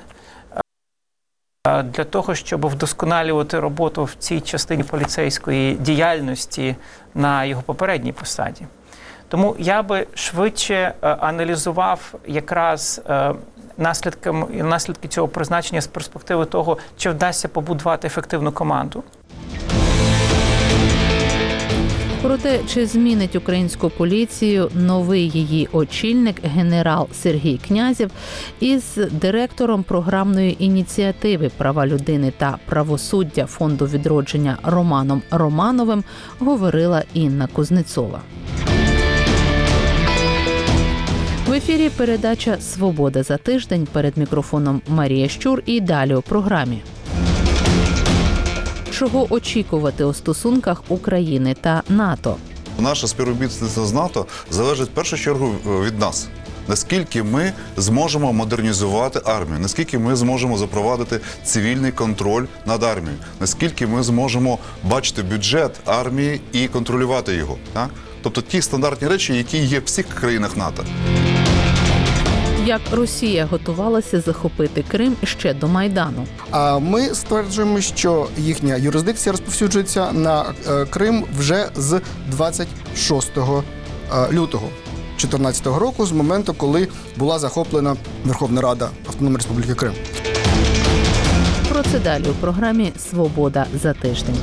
для того, щоб вдосконалювати роботу в цій частині поліцейської діяльності на його попередній посаді. Тому я би швидше аналізував якраз наслідки цього призначення з перспективи того, чи вдасться побудувати ефективну команду. Про те, чи змінить українську поліцію новий її очільник генерал Сергій Князєв із директором програмної ініціативи «Права людини та правосуддя» Фонду відродження Романом Романовим, говорила Інна Кузнецова. В ефірі передача «Свобода за тиждень», перед мікрофоном Марія Щур, і далі у програмі. Чого очікувати у стосунках України та НАТО? Наше співробітництво з НАТО залежить в першу чергу від нас. Наскільки ми зможемо модернізувати армію, наскільки ми зможемо запровадити цивільний контроль над армією, наскільки ми зможемо бачити бюджет армії і контролювати його. Так? Тобто ті стандартні речі, які є в всіх країнах НАТО. Як Росія готувалася захопити Крим ще до Майдану? Ми стверджуємо, що їхня юрисдикція розповсюджується на Крим вже з 26 лютого 2014 року, з моменту, коли була захоплена Верховна Рада Автономної Республіки Крим. Про це далі у програмі «Свобода за тиждень».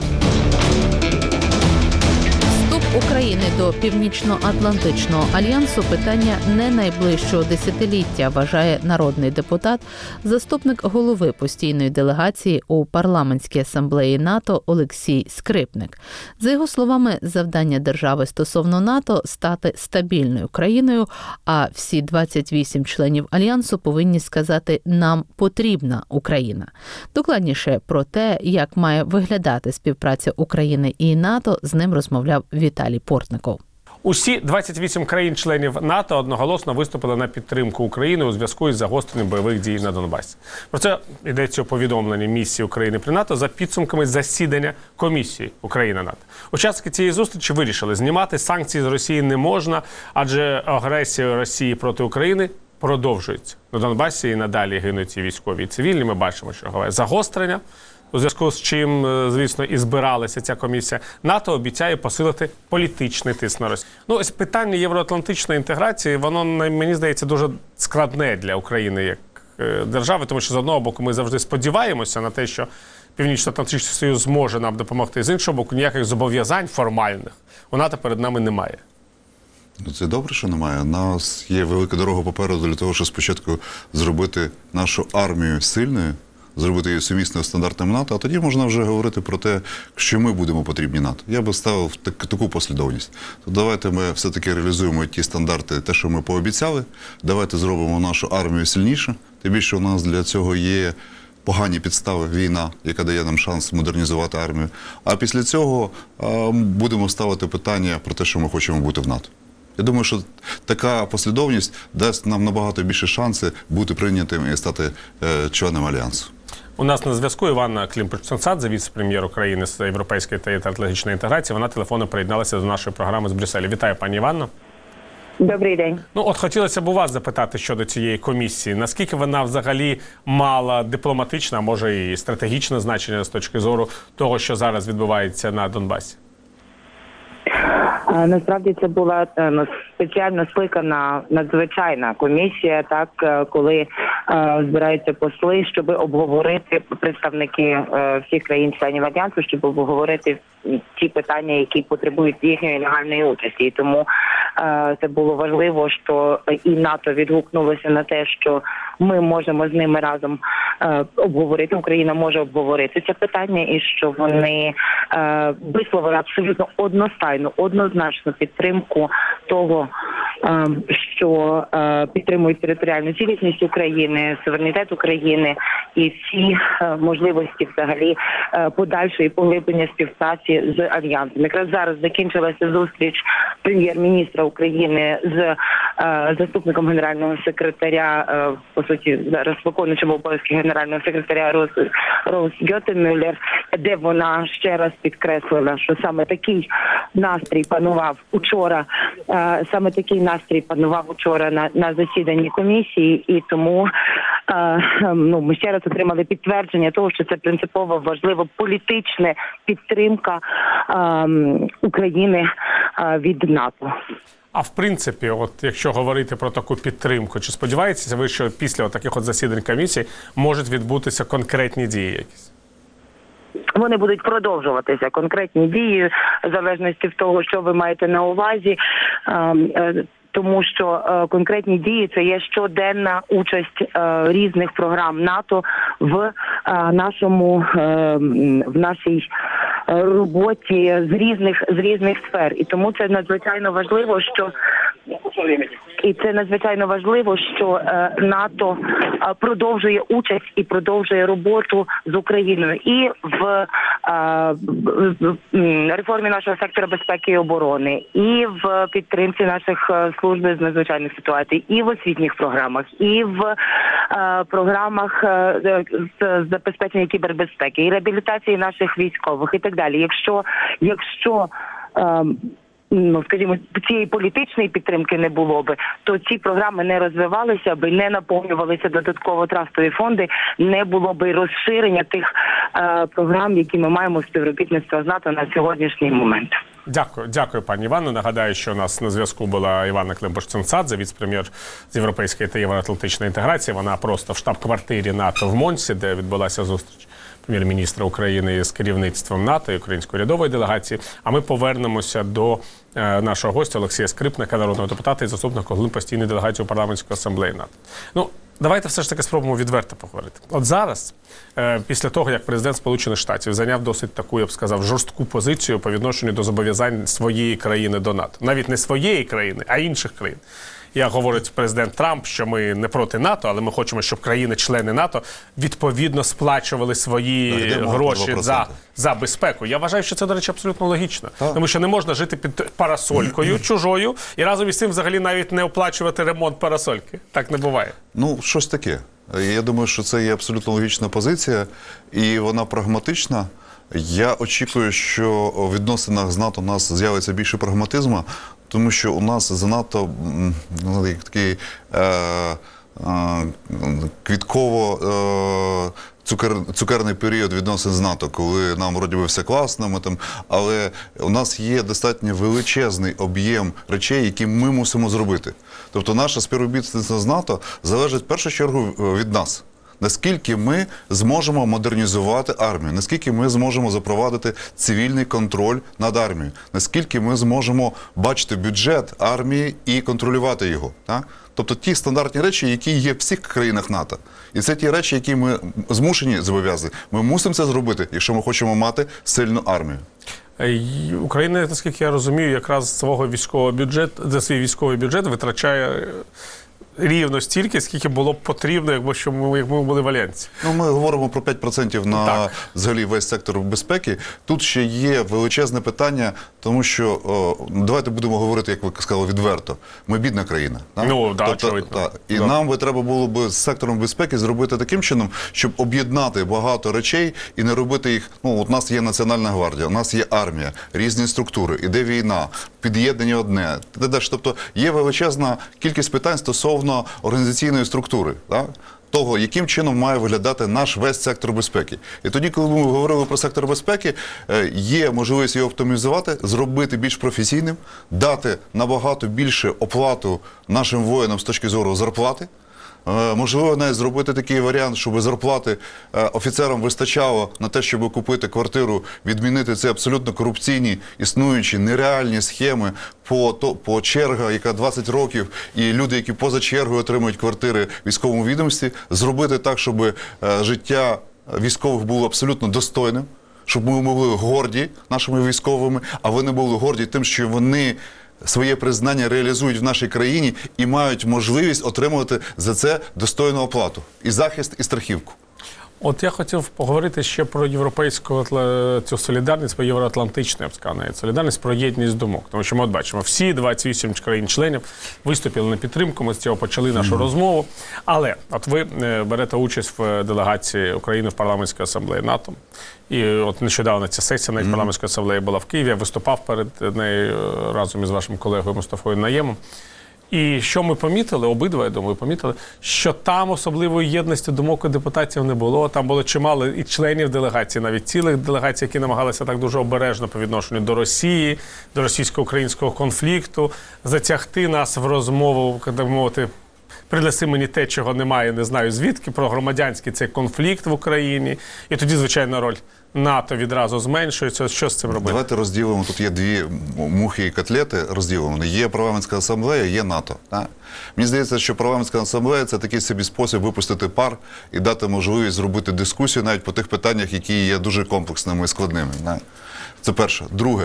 України до Північно-Атлантичного альянсу – питання не найближчого десятиліття, вважає народний депутат, заступник голови постійної делегації у парламентській асамблеї НАТО Олексій Скрипник. За його словами, завдання держави стосовно НАТО – стати стабільною країною, а всі 28 членів альянсу повинні сказати «нам потрібна Україна». Докладніше про те, як має виглядати співпраця України і НАТО, з ним розмовляв Віталій Портников. Усі 28 країн-членів НАТО одноголосно виступили на підтримку України у зв'язку із загостренням бойових дій на Донбасі. Про це йдеться у повідомленні місії України при НАТО за підсумками засідання комісії Україна-НАТО. Учасники цієї зустрічі вирішили, знімати санкції з Росії не можна, адже агресія Росії проти України продовжується. На Донбасі і надалі гинуть і військові, і цивільні. Ми бачимо, що загострення, у зв'язку з чим, звісно, і збиралася ця комісія. НАТО обіцяє посилити політичний тиск на Росію. Ось питання євроатлантичної інтеграції, воно, мені здається, дуже складне для України як держави, тому що, з одного боку, ми завжди сподіваємося на те, що Північно-Атлантичний Союз зможе нам допомогти. З іншого боку, ніяких зобов'язань формальних у НАТО перед нами немає. Це добре, що немає. У нас є велика дорога попереду для того, щоб спочатку зробити нашу армію сильною, зробити її сумісною стандартами НАТО, а тоді можна вже говорити про те, що ми будемо потрібні НАТО. Я би ставив таку послідовність. То давайте ми все-таки реалізуємо ті стандарти, те, що ми пообіцяли, давайте зробимо нашу армію сильніше, тим більше у нас для цього є погані підстави, війна, яка дає нам шанс модернізувати армію. А після цього будемо ставити питання про те, що ми хочемо бути в НАТО. Я думаю, що така послідовність дасть нам набагато більше шанси бути прийнятим і стати членом Альянсу. У нас на зв'язку Іванна Климпуш-Цинцадзе, віце-прем'єр України з європейської та стратегічної інтеграції. Вона телефонно приєдналася до нашої програми з Брюсселя. Вітаю, пані Іванно. Добрий день. От хотілося б у вас запитати щодо цієї комісії. Наскільки вона взагалі мала дипломатичне, а може і стратегічне значення з точки зору того, що зараз відбувається на Донбасі? Насправді це була спеціально скликана надзвичайна комісія, так, коли збираються посли, щоб обговорити представники всіх країн-членів Альянсу, щоб обговорити ті питання, які потребують їхньої легальної участі. І тому це було важливо, що і НАТО відгукнулося на те, що ми можемо з ними разом обговорити, Україна може обговорити це питання, і що вони висловили абсолютно одностайну, однозначну підтримку того, що підтримують територіальну цілісність України, суверенітет України і всі можливості взагалі подальшої поглиблення співпраці з Альянсом. Якраз зараз закінчилася зустріч прем'єр-міністра України з заступником генерального секретаря, по суті, зараз виконуючим обов'язки генерального секретаря Роуз Гьотемюллер, де вона ще раз підкреслила, що саме такий настрій панував учора, на засіданні комісії, і тому ми ще раз отримали підтвердження того, що це принципово важливо політична підтримка України від НАТО. А в принципі, от якщо говорити про таку підтримку, чи сподіваєтеся ви, що після таких засідань комісії можуть відбутися конкретні дії якісь? Вони будуть продовжуватися, конкретні дії, в залежності від того, що ви маєте на увазі, тому що конкретні дії – це є щоденна участь різних програм НАТО в нашій роботі з різних сфер. І тому це надзвичайно важливо, що НАТО продовжує участь і продовжує роботу з Україною і в реформі нашого сектора безпеки і оборони, і в підтримці наших служб з надзвичайних ситуацій, і в освітніх програмах, і в програмах з забезпечення кібербезпеки, і реабілітації наших військових і так далі. Якщо скажімо, цієї політичної підтримки не було би, то ці програми не розвивалися би, не наповнювалися додатково трастові фонди, не було би розширення тих програм, які ми маємо в співробітництві з НАТО на сьогоднішній момент. Дякую, пані Івано. Нагадаю, що у нас на зв'язку була Іванна Климпуш-Цинцадзе, віце-прем'єр з європейської та євроатлантичної інтеграції. Вона просто в штаб-квартирі НАТО в Монсі, де відбулася зустріч прем'єр-міністра України з керівництвом НАТО і української урядової делегації. А ми повернемося до нашого гостя Олексія Скрипника, народного депутата і заступника голови постійної делегації у парламентської асамблеї НАТО. Давайте все ж таки спробуємо відверто поговорити. От зараз, після того, як президент Сполучених Штатів зайняв досить таку, я б сказав, жорстку позицію по відношенню до зобов'язань своєї країни до НАТО. Навіть не своєї країни, а інших країн. Як говорить президент Трамп, що ми не проти НАТО, але ми хочемо, щоб країни-члени НАТО відповідно сплачували свої гроші за безпеку. Я вважаю, що це, до речі, абсолютно логічно. Тому що не можна жити під парасолькою чужою і разом із цим взагалі навіть не оплачувати ремонт парасольки. Так не буває. Щось таке. Я думаю, що це є абсолютно логічна позиція і вона прагматична. Я очікую, що у відносинах з НАТО у нас з'явиться більше прагматизму, тому що у нас занадто такий квітково-цукерний період відносин з НАТО, коли нам вроді би все класно, але у нас є достатньо величезний об'єм речей, які ми мусимо зробити. Тобто наше співробітництво з НАТО залежить в першу чергу від нас. Наскільки ми зможемо модернізувати армію, наскільки ми зможемо запровадити цивільний контроль над армією, наскільки ми зможемо бачити бюджет армії і контролювати його. Так? Тобто ті стандартні речі, які є в всіх країнах НАТО. І це ті речі, які ми змушені зобов'язати. Ми мусимо це зробити, якщо ми хочемо мати сильну армію. Україна, наскільки я розумію, якраз свій військовий бюджет витрачає рівно стільки, скільки було б потрібно, якби ми були в Альянсі. Ми говоримо про 5% на взагалі весь сектор безпеки. Тут ще є величезне питання, тому що, давайте будемо говорити, як ви сказали, відверто. Ми бідна країна. І нам би треба було б з сектором безпеки зробити таким чином, щоб об'єднати багато речей і не робити їх. У нас є Національна гвардія, у нас є армія, різні структури, іде війна, під'єднання одне. Тобто є величезна кількість питань стосовно організаційної структури, того, яким чином має виглядати наш весь сектор безпеки. І тоді, коли ми говорили про сектор безпеки, є можливість його оптимізувати, зробити більш професійним, дати набагато більше оплату нашим воїнам з точки зору зарплати. Можливо, навіть зробити такий варіант, щоб зарплати офіцерам вистачало на те, щоб купити квартиру, відмінити ці абсолютно корупційні, існуючі, нереальні схеми по чергах, яка 20 років, і люди, які поза чергою отримують квартири в військовому відомстві, зробити так, щоб життя військових було абсолютно достойним, щоб ми були горді нашими військовими, а вони були горді тим, що вони своє признання реалізують в нашій країні і мають можливість отримувати за це достойну оплату. І захист, і страхівку. От я хотів поговорити ще про європейську цю солідарність, про євроатлантичну, я б сказав, навіть солідарність, про єдність думок. Тому що ми от бачимо, всі 28 країн-членів виступили на підтримку, ми з цього почали нашу розмову. Але от ви берете участь в делегації України в парламентській асамблеї НАТО. І от нещодавно ця сесія навіть парламентської асамблеї була в Києві, я виступав перед нею разом із вашим колегою Мустафою Наємом. І що ми помітили, обидва, я думаю, помітили, що там особливої єдності думок у депутатів не було. Там було чимало і членів делегації, навіть цілих делегацій, які намагалися так дуже обережно по відношенню до Росії, до російсько-українського конфлікту, затягти нас в розмову, так мовити, принеси мені те, чого немає, не знаю звідки, про громадянський цей конфлікт в Україні. І тоді, звичайно, роль НАТО відразу зменшується. Що з цим робити? Давайте розділимо. Тут є дві мухи і котлети розділені. Є парламентська асамблея, є НАТО. Так? Мені здається, що парламентська асамблея – це такий собі спосіб випустити пар і дати можливість зробити дискусію навіть по тих питаннях, які є дуже комплексними і складними. Так? Це перше. Друге.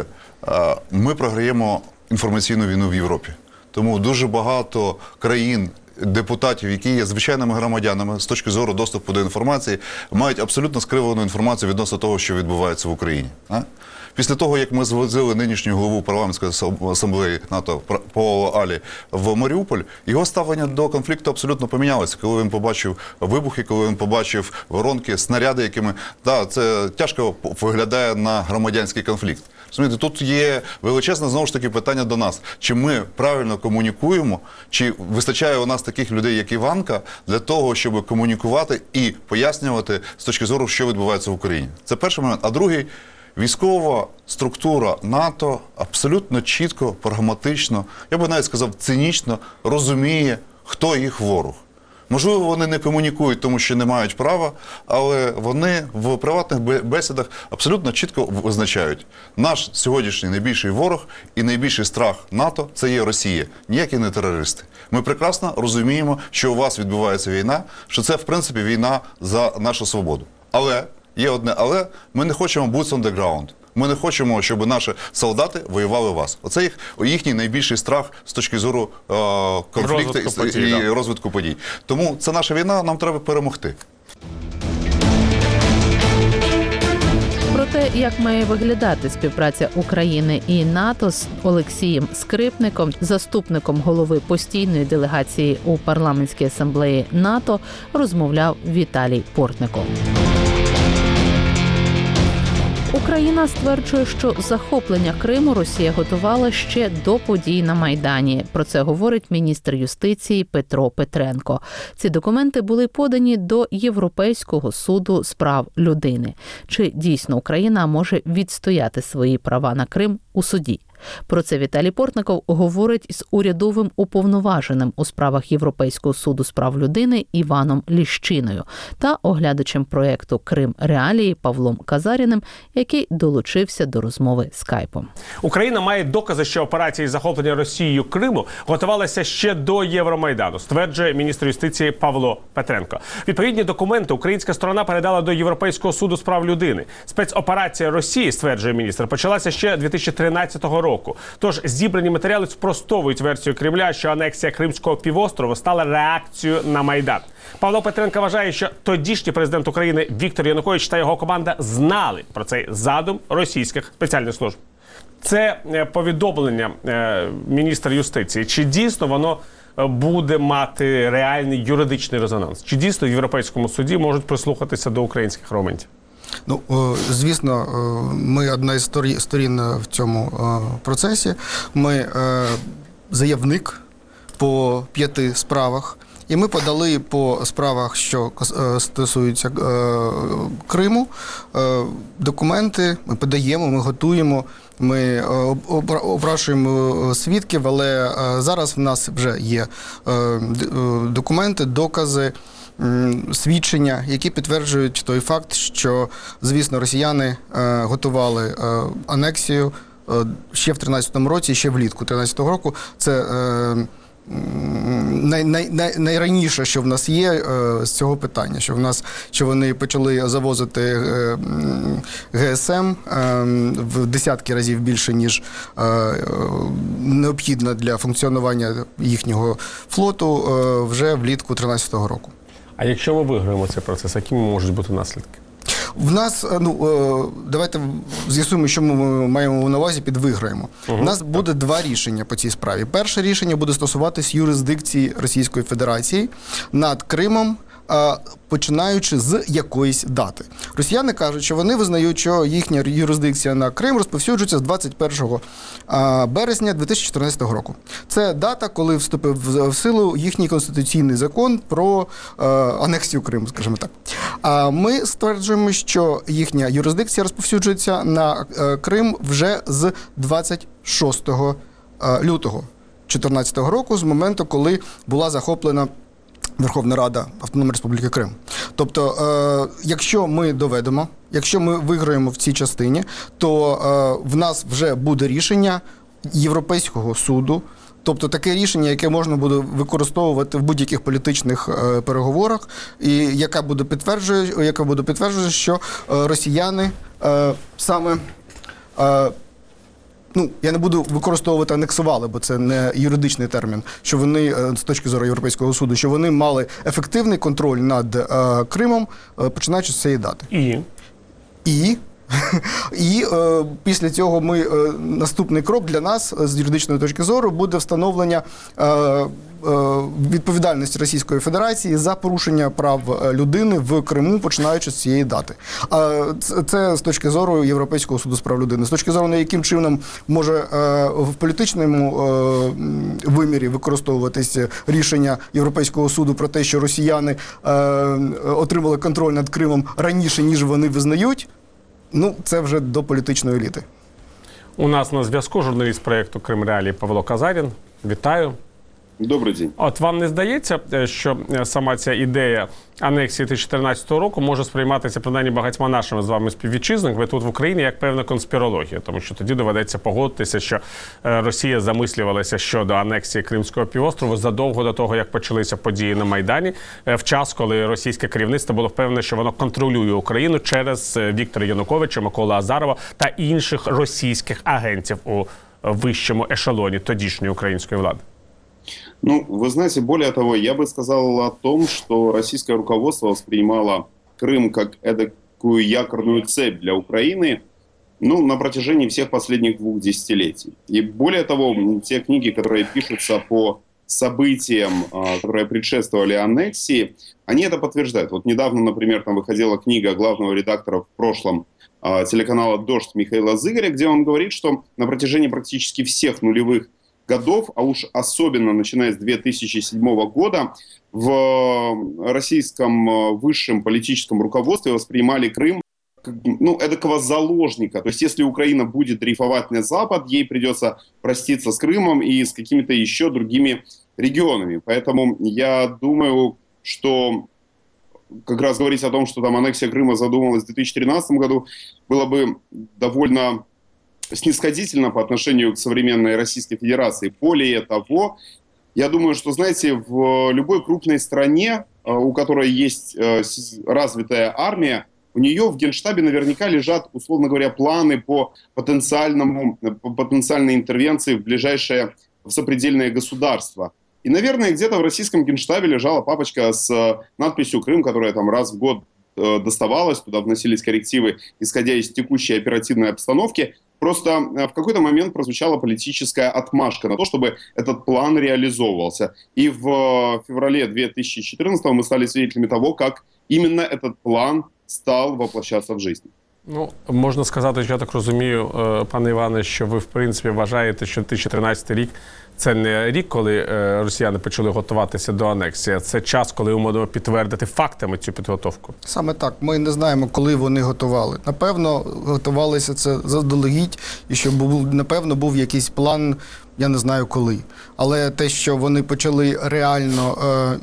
Ми програємо інформаційну війну в Європі. Тому дуже багато країн, депутатів, які є звичайними громадянами з точки зору доступу до інформації, мають абсолютно скривлену інформацію відносно того, що відбувається в Україні. Після того, як ми звозили нинішню голову парламентської асамблеї НАТО Павла Алі в Маріуполь, його ставлення до конфлікту абсолютно помінялося. Коли він побачив вибухи, коли він побачив воронки, снаряди, якими, це тяжко виглядає на громадянський конфлікт. Розумієте, тут є величезне, знову ж таки, питання до нас. Чи ми правильно комунікуємо, чи вистачає у нас таких людей, як Іванка, для того, щоб комунікувати і пояснювати з точки зору, що відбувається в Україні. Це перший момент. А другий, військова структура НАТО абсолютно чітко, прагматично, я би навіть сказав, цинічно розуміє, хто їх ворог. Можливо, вони не комунікують, тому що не мають права, але вони в приватних бесідах абсолютно чітко визначають. Наш сьогоднішній найбільший ворог і найбільший страх НАТО – це є Росія, ніякі не терористи. Ми прекрасно розуміємо, що у вас відбувається війна, що це, в принципі, війна за нашу свободу. Але, є одне але, ми не хочемо boots on the ground. Ми не хочемо, щоб наші солдати воювали вас. Оце їхній найбільший страх з точки зору конфлікту і розвитку подій. Тому це наша війна, нам треба перемогти. Про те, як має виглядати співпраця України і НАТО з Олексієм Скрипником, заступником голови постійної делегації у парламентській асамблеї НАТО, розмовляв Віталій Портников. Україна стверджує, що захоплення Криму Росія готувала ще до подій на Майдані. Про це говорить міністр юстиції Петро Петренко. Ці документи були подані до Європейського суду з прав людини. Чи дійсно Україна може відстояти свої права на Крим у суді? Про це Віталій Портников говорить з урядовим уповноваженим у справах Європейського суду з прав людини Іваном Ліщиною та оглядачем проєкту «Крим. Реалії» Павлом Казаріним, який долучився до розмови скайпом. Україна має докази, що операції захоплення Росією Криму готувалися ще до Євромайдану, стверджує міністр юстиції Павло Петренко. Відповідні документи українська сторона передала до Європейського суду з прав людини. Спецоперація Росії, стверджує міністр, почалася ще 2013 року. Тож зібрані матеріали спростовують версію Кремля, що анексія Кримського півострова стала реакцією на Майдан. Павло Петренко вважає, що тодішній президент України Віктор Янукович та його команда знали про цей задум російських спеціальних служб. Це повідомлення міністра юстиції. Чи дійсно воно буде мати реальний юридичний резонанс? Чи дійсно в Європейському суді можуть прислухатися до українських аргументів? Ну, звісно, ми одна із сторін в цьому процесі. Ми заявник по 5 справах. І ми подали по справах, що стосуються Криму, документи, ми подаємо, ми готуємо, ми опрашуємо свідків, але зараз в нас вже є документи, докази, свідчення, які підтверджують той факт, що, звісно, росіяни готували анексію ще в 2013 році, ще влітку 2013 року. Це найраніше, що в нас є з цього питання, що вони почали завозити ГСМ в десятки разів більше, ніж необхідно для функціонування їхнього флоту вже влітку 2013 року. А якщо ми виграємо цей процес, які можуть бути наслідки? В нас, давайте з'ясуємо, що ми маємо на увазі під виграємо. У нас буде два рішення по цій справі. Перше рішення буде стосуватись юрисдикції Російської Федерації над Кримом, починаючи з якоїсь дати. Росіяни кажуть, що вони визнають, що їхня юрисдикція на Крим розповсюджується з 21 березня 2014 року. Це дата, коли вступив в силу їхній конституційний закон про анексію Криму, скажімо так. А ми стверджуємо, що їхня юрисдикція розповсюджується на Крим вже з 26 лютого 2014 року, з моменту, коли була захоплена Верховна Рада Автономної Республіки Крим. Тобто, якщо ми доведемо, якщо ми виграємо в цій частині, то в нас вже буде рішення Європейського суду, тобто таке рішення, яке можна буде використовувати в будь-яких політичних переговорах, і яке буде підтверджувати, що росіяни саме... я не буду використовувати анексували, бо це не юридичний термін, що вони, з точки зору Європейського суду, що вони мали ефективний контроль над Кримом, починаючи з цієї дати. І після цього наступний крок для нас, з юридичної точки зору, буде встановлення відповідальності Російської Федерації за порушення прав людини в Криму, починаючи з цієї дати. Це з точки зору Європейського суду з прав людини. З точки зору, яким чином може в політичному вимірі використовуватись рішення Європейського суду про те, що росіяни отримали контроль над Кримом раніше, ніж вони визнають, це вже до політичної еліти. У нас на зв'язку журналіст проєкту «Крим Реалії» Павло Казарін. Вітаю. Добрий день. От вам не здається, що сама ця ідея анексії 2014 року може сприйматися принаймні багатьма нашими з вами співвітчизниками тут в Україні як певна конспірологія, тому що тоді доведеться погодитися, що Росія замислювалася щодо анексії Кримського півострову задовго до того, як почалися події на Майдані, в час, коли російське керівництво було впевнене, що воно контролює Україну через Віктора Януковича, Миколу Азарова та інших російських агентів у вищому ешелоні тодішньої української влади. Вы знаете, более того, я бы сказал о том, что российское руководство воспринимало Крым как эдакую якорную цепь для Украины, на протяжении всех последних 2 десятилетий. И более того, те книги, которые пишутся по событиям, которые предшествовали аннексии, они это подтверждают. Вот недавно, например, там выходила книга главного редактора в прошлом телеканала «Дождь» Михаила Зыгоря, где он говорит, что на протяжении практически всех нулевых годов, а уж особенно начиная с 2007 года, в российском высшем политическом руководстве воспринимали Крым как эдакого заложника. То есть если Украина будет дрейфовать на Запад, ей придется проститься с Крымом и с какими-то еще другими регионами. Поэтому я думаю, что как раз говорить о том, что там аннексия Крыма задумалась в 2013 году, было бы довольно снисходительно по отношению к современной Российской Федерации. Более того, я думаю, что, знаете, в любой крупной стране, у которой есть развитая армия, у нее в Генштабе наверняка лежат, условно говоря, планы по потенциальной интервенции в ближайшее в сопредельное государство. И, наверное, где-то в российском Генштабе лежала папочка с надписью «Крым», которая там раз в год доставалась, туда вносились коррективы, исходя из текущей оперативной обстановки. Просто в какой-то момент прозвучала политическая отмашка на то, чтобы этот план реализовывался. И в феврале 2014-го мы стали свидетелями того, как именно этот план стал воплощаться в жизнь. Можна сказати, що я так розумію, пане Іване, що ви, в принципі, вважаєте, що 2013 рік – це не рік, коли росіяни почали готуватися до анексії, а це час, коли ми можемо підтвердити фактами цю підготовку. Саме так. Ми не знаємо, коли вони готували. Напевно, готувалися це заздалегідь, і що напевно був якийсь план, я не знаю коли. Але те, що вони почали реально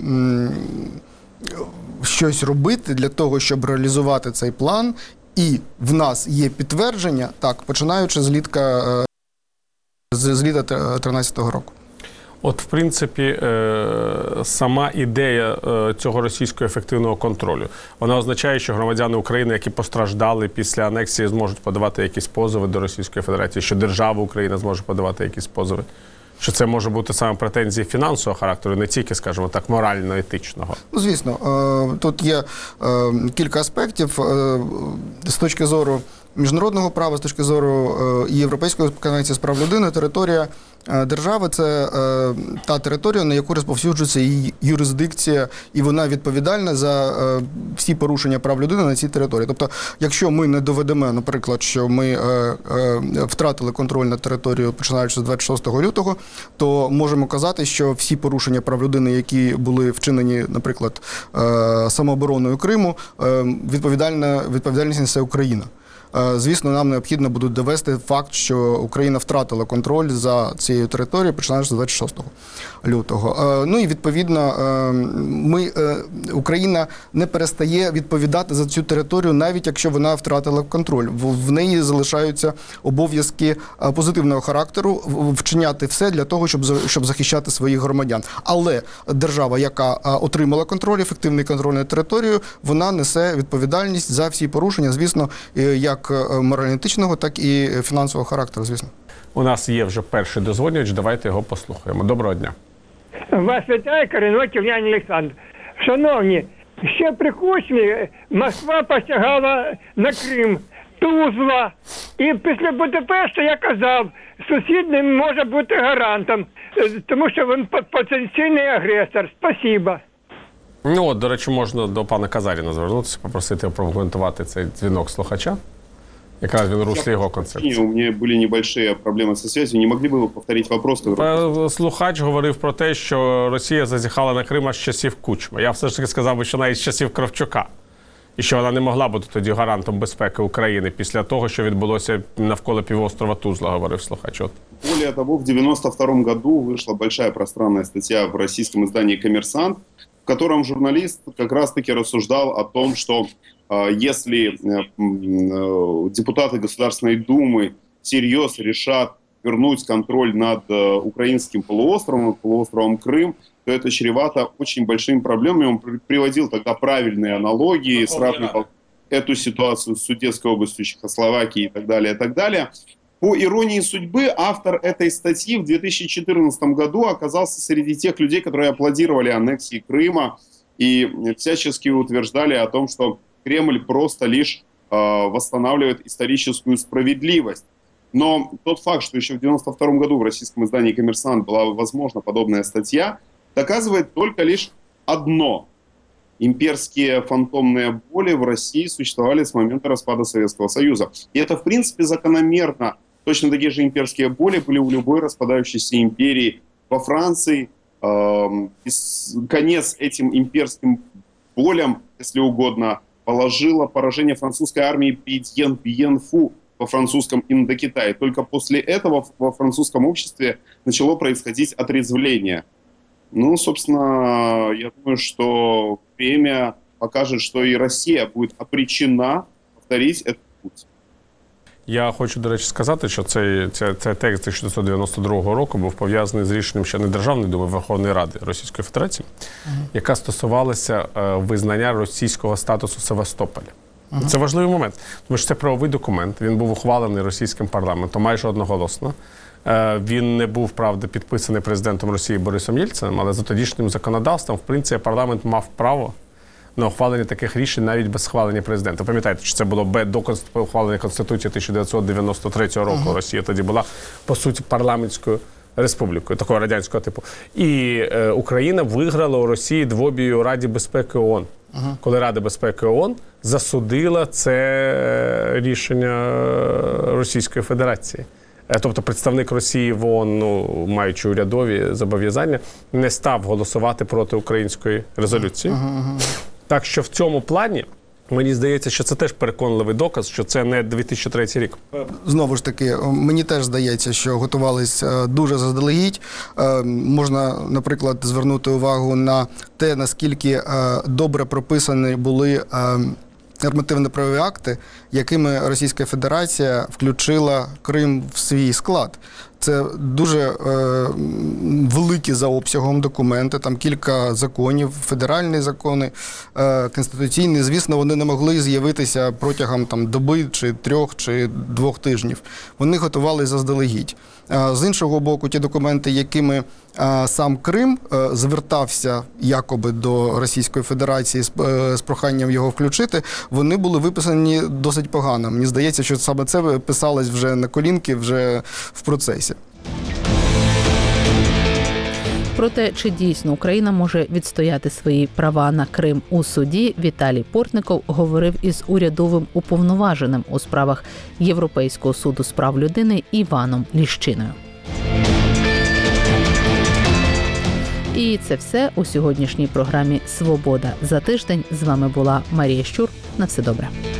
щось робити для того, щоб реалізувати цей план, і в нас є підтвердження, так, починаючи з літа 2013 року. От, в принципі, сама ідея цього російського ефективного контролю, вона означає, що громадяни України, які постраждали після анексії, зможуть подавати якісь позови до Російської Федерації, що держава Україна зможе подавати якісь позови. Що це може бути саме претензії фінансового характеру, не тільки, скажімо так, морально-етичного? Звісно, тут є кілька аспектів з точки зору міжнародного права, з точки зору Європейської конвенції з прав людини. Територія держави – це та територія, на яку розповсюджується її юрисдикція, і вона відповідальна за всі порушення прав людини на цій території. Тобто, якщо ми не доведемо, наприклад, що ми втратили контроль над територією, починаючи з 26 лютого, то можемо казати, що всі порушення прав людини, які були вчинені, наприклад, самообороною Криму, відповідальність несе Україна. Звісно, нам необхідно буде довести факт, що Україна втратила контроль за цією територією, починаючи з 26 лютого. Ну і, відповідно, Україна не перестає відповідати за цю територію, навіть якщо вона втратила контроль. В неї залишаються обов'язки позитивного характеру вчиняти все для того, щоб захищати своїх громадян. Але держава, яка отримала контроль, ефективний контроль над територією, вона несе відповідальність за всі порушення, звісно, як морально-етичного, так і фінансового характеру, звісно. У нас є вже перший дозвонювач, давайте його послухаємо. Доброго дня. Вас вітає Кореноків Ян Олександр. Шановні, ще при Кучмі Москва посягала на Крим, Тузла. І після Будапешта я казав, сусід не може бути гарантом, тому що він потенційний агресор. Спасибо. Ну, от, до речі, можна до пана Казаріна звернутися, попросити прокоментувати цей дзвінок слухача. Якраз він руслі його концепції. У мене були небольші проблеми зі зв'язком. Не могли б ви повторити вопрос? Слухач говорив про те, що Росія зазіхала на Крим аж з часів Кучми. Я все ж таки сказав, що навіть з часів Кравчука. І що вона не могла бути тоді гарантом безпеки України після того, що відбулося навколо півострова Тузла, говорив слухач. Более того, в 1992 году вышла большая пространная статья в российском издании «Коммерсант», в котором журналист как раз-таки рассуждал о том, что если депутаты Государственной Думы всерьез решат вернуть контроль над украинским полуостровом Крым, то это чревато очень большими проблемами. Он приводил тогда правильные аналогии, сравнивал эту ситуацию с Судетской областью Чехословакии и так далее, и так далее. По иронии судьбы, автор этой статьи в 2014 году оказался среди тех людей, которые аплодировали аннексии Крыма и всячески утверждали о том, что Кремль просто лишь восстанавливает историческую справедливость. Но тот факт, что еще в 1992 году в российском издании «Коммерсант» была возможна подобная статья, доказывает только лишь одно. Имперские фантомные боли в России существовали с момента распада Советского Союза. И это, в принципе, закономерно. Точно такие же имперские боли были у любой распадающейся империи во Франции. Конец этим имперским болям, если угодно, положило поражение французской армии при Дьен-Бьен-Фу во французском Индокитае. Только после этого во французском обществе начало происходить отрезвление. Ну, собственно, я думаю, что время покажет, что и Россия будет обречена повторить этот путь. Я хочу, до речі, сказати, що цей текст 1992 року був пов'язаний з рішенням ще не Державної думи, Верховної Ради Російської Федерації, яка стосувалася визнання російського статусу Севастополя. Це важливий момент, тому що це правовий документ, він був ухвалений російським парламентом майже одноголосно. Він не був, правда, підписаний президентом Росії Борисом Єльциним, але за тодішнім законодавством, в принципі, парламент мав право на ухвалення таких рішень навіть без схвалення президента. Пам'ятаєте, що це було до ухвалення Конституції 1993 року. Росія тоді була, по суті, парламентською республікою, такого радянського типу. І Україна виграла у Росії двобій у Раді безпеки ООН. Коли Рада безпеки ООН засудила це рішення Російської Федерації. Тобто представник Росії в ООН, маючи урядові зобов'язання, не став голосувати проти української резолюції. Так що в цьому плані, мені здається, що це теж переконливий доказ, що це не 2003 рік. Знову ж таки, мені теж здається, що готувались дуже заздалегідь. Можна, наприклад, звернути увагу на те, наскільки добре прописані були нормативно-правові акти, якими Російська Федерація включила Крим в свій склад. Це дуже великі за обсягом документи, там кілька законів, федеральні закони, конституційні. Звісно, вони не могли з'явитися протягом доби, чи 3, чи 2 тижнів. Вони готували заздалегідь. З іншого боку, ті документи, якими сам Крим звертався якоби до Російської Федерації з проханням його включити, вони були виписані досить погано. Мені здається, що саме це писалось вже на колінки, вже в процесі. Про те, чи дійсно Україна може відстояти свої права на Крим у суді, Віталій Портников говорив із урядовим уповноваженим у справах Європейського суду з прав людини Іваном Ліщиною. І це все у сьогоднішній програмі «Свобода за тиждень». З вами була Марія Щур. На все добре.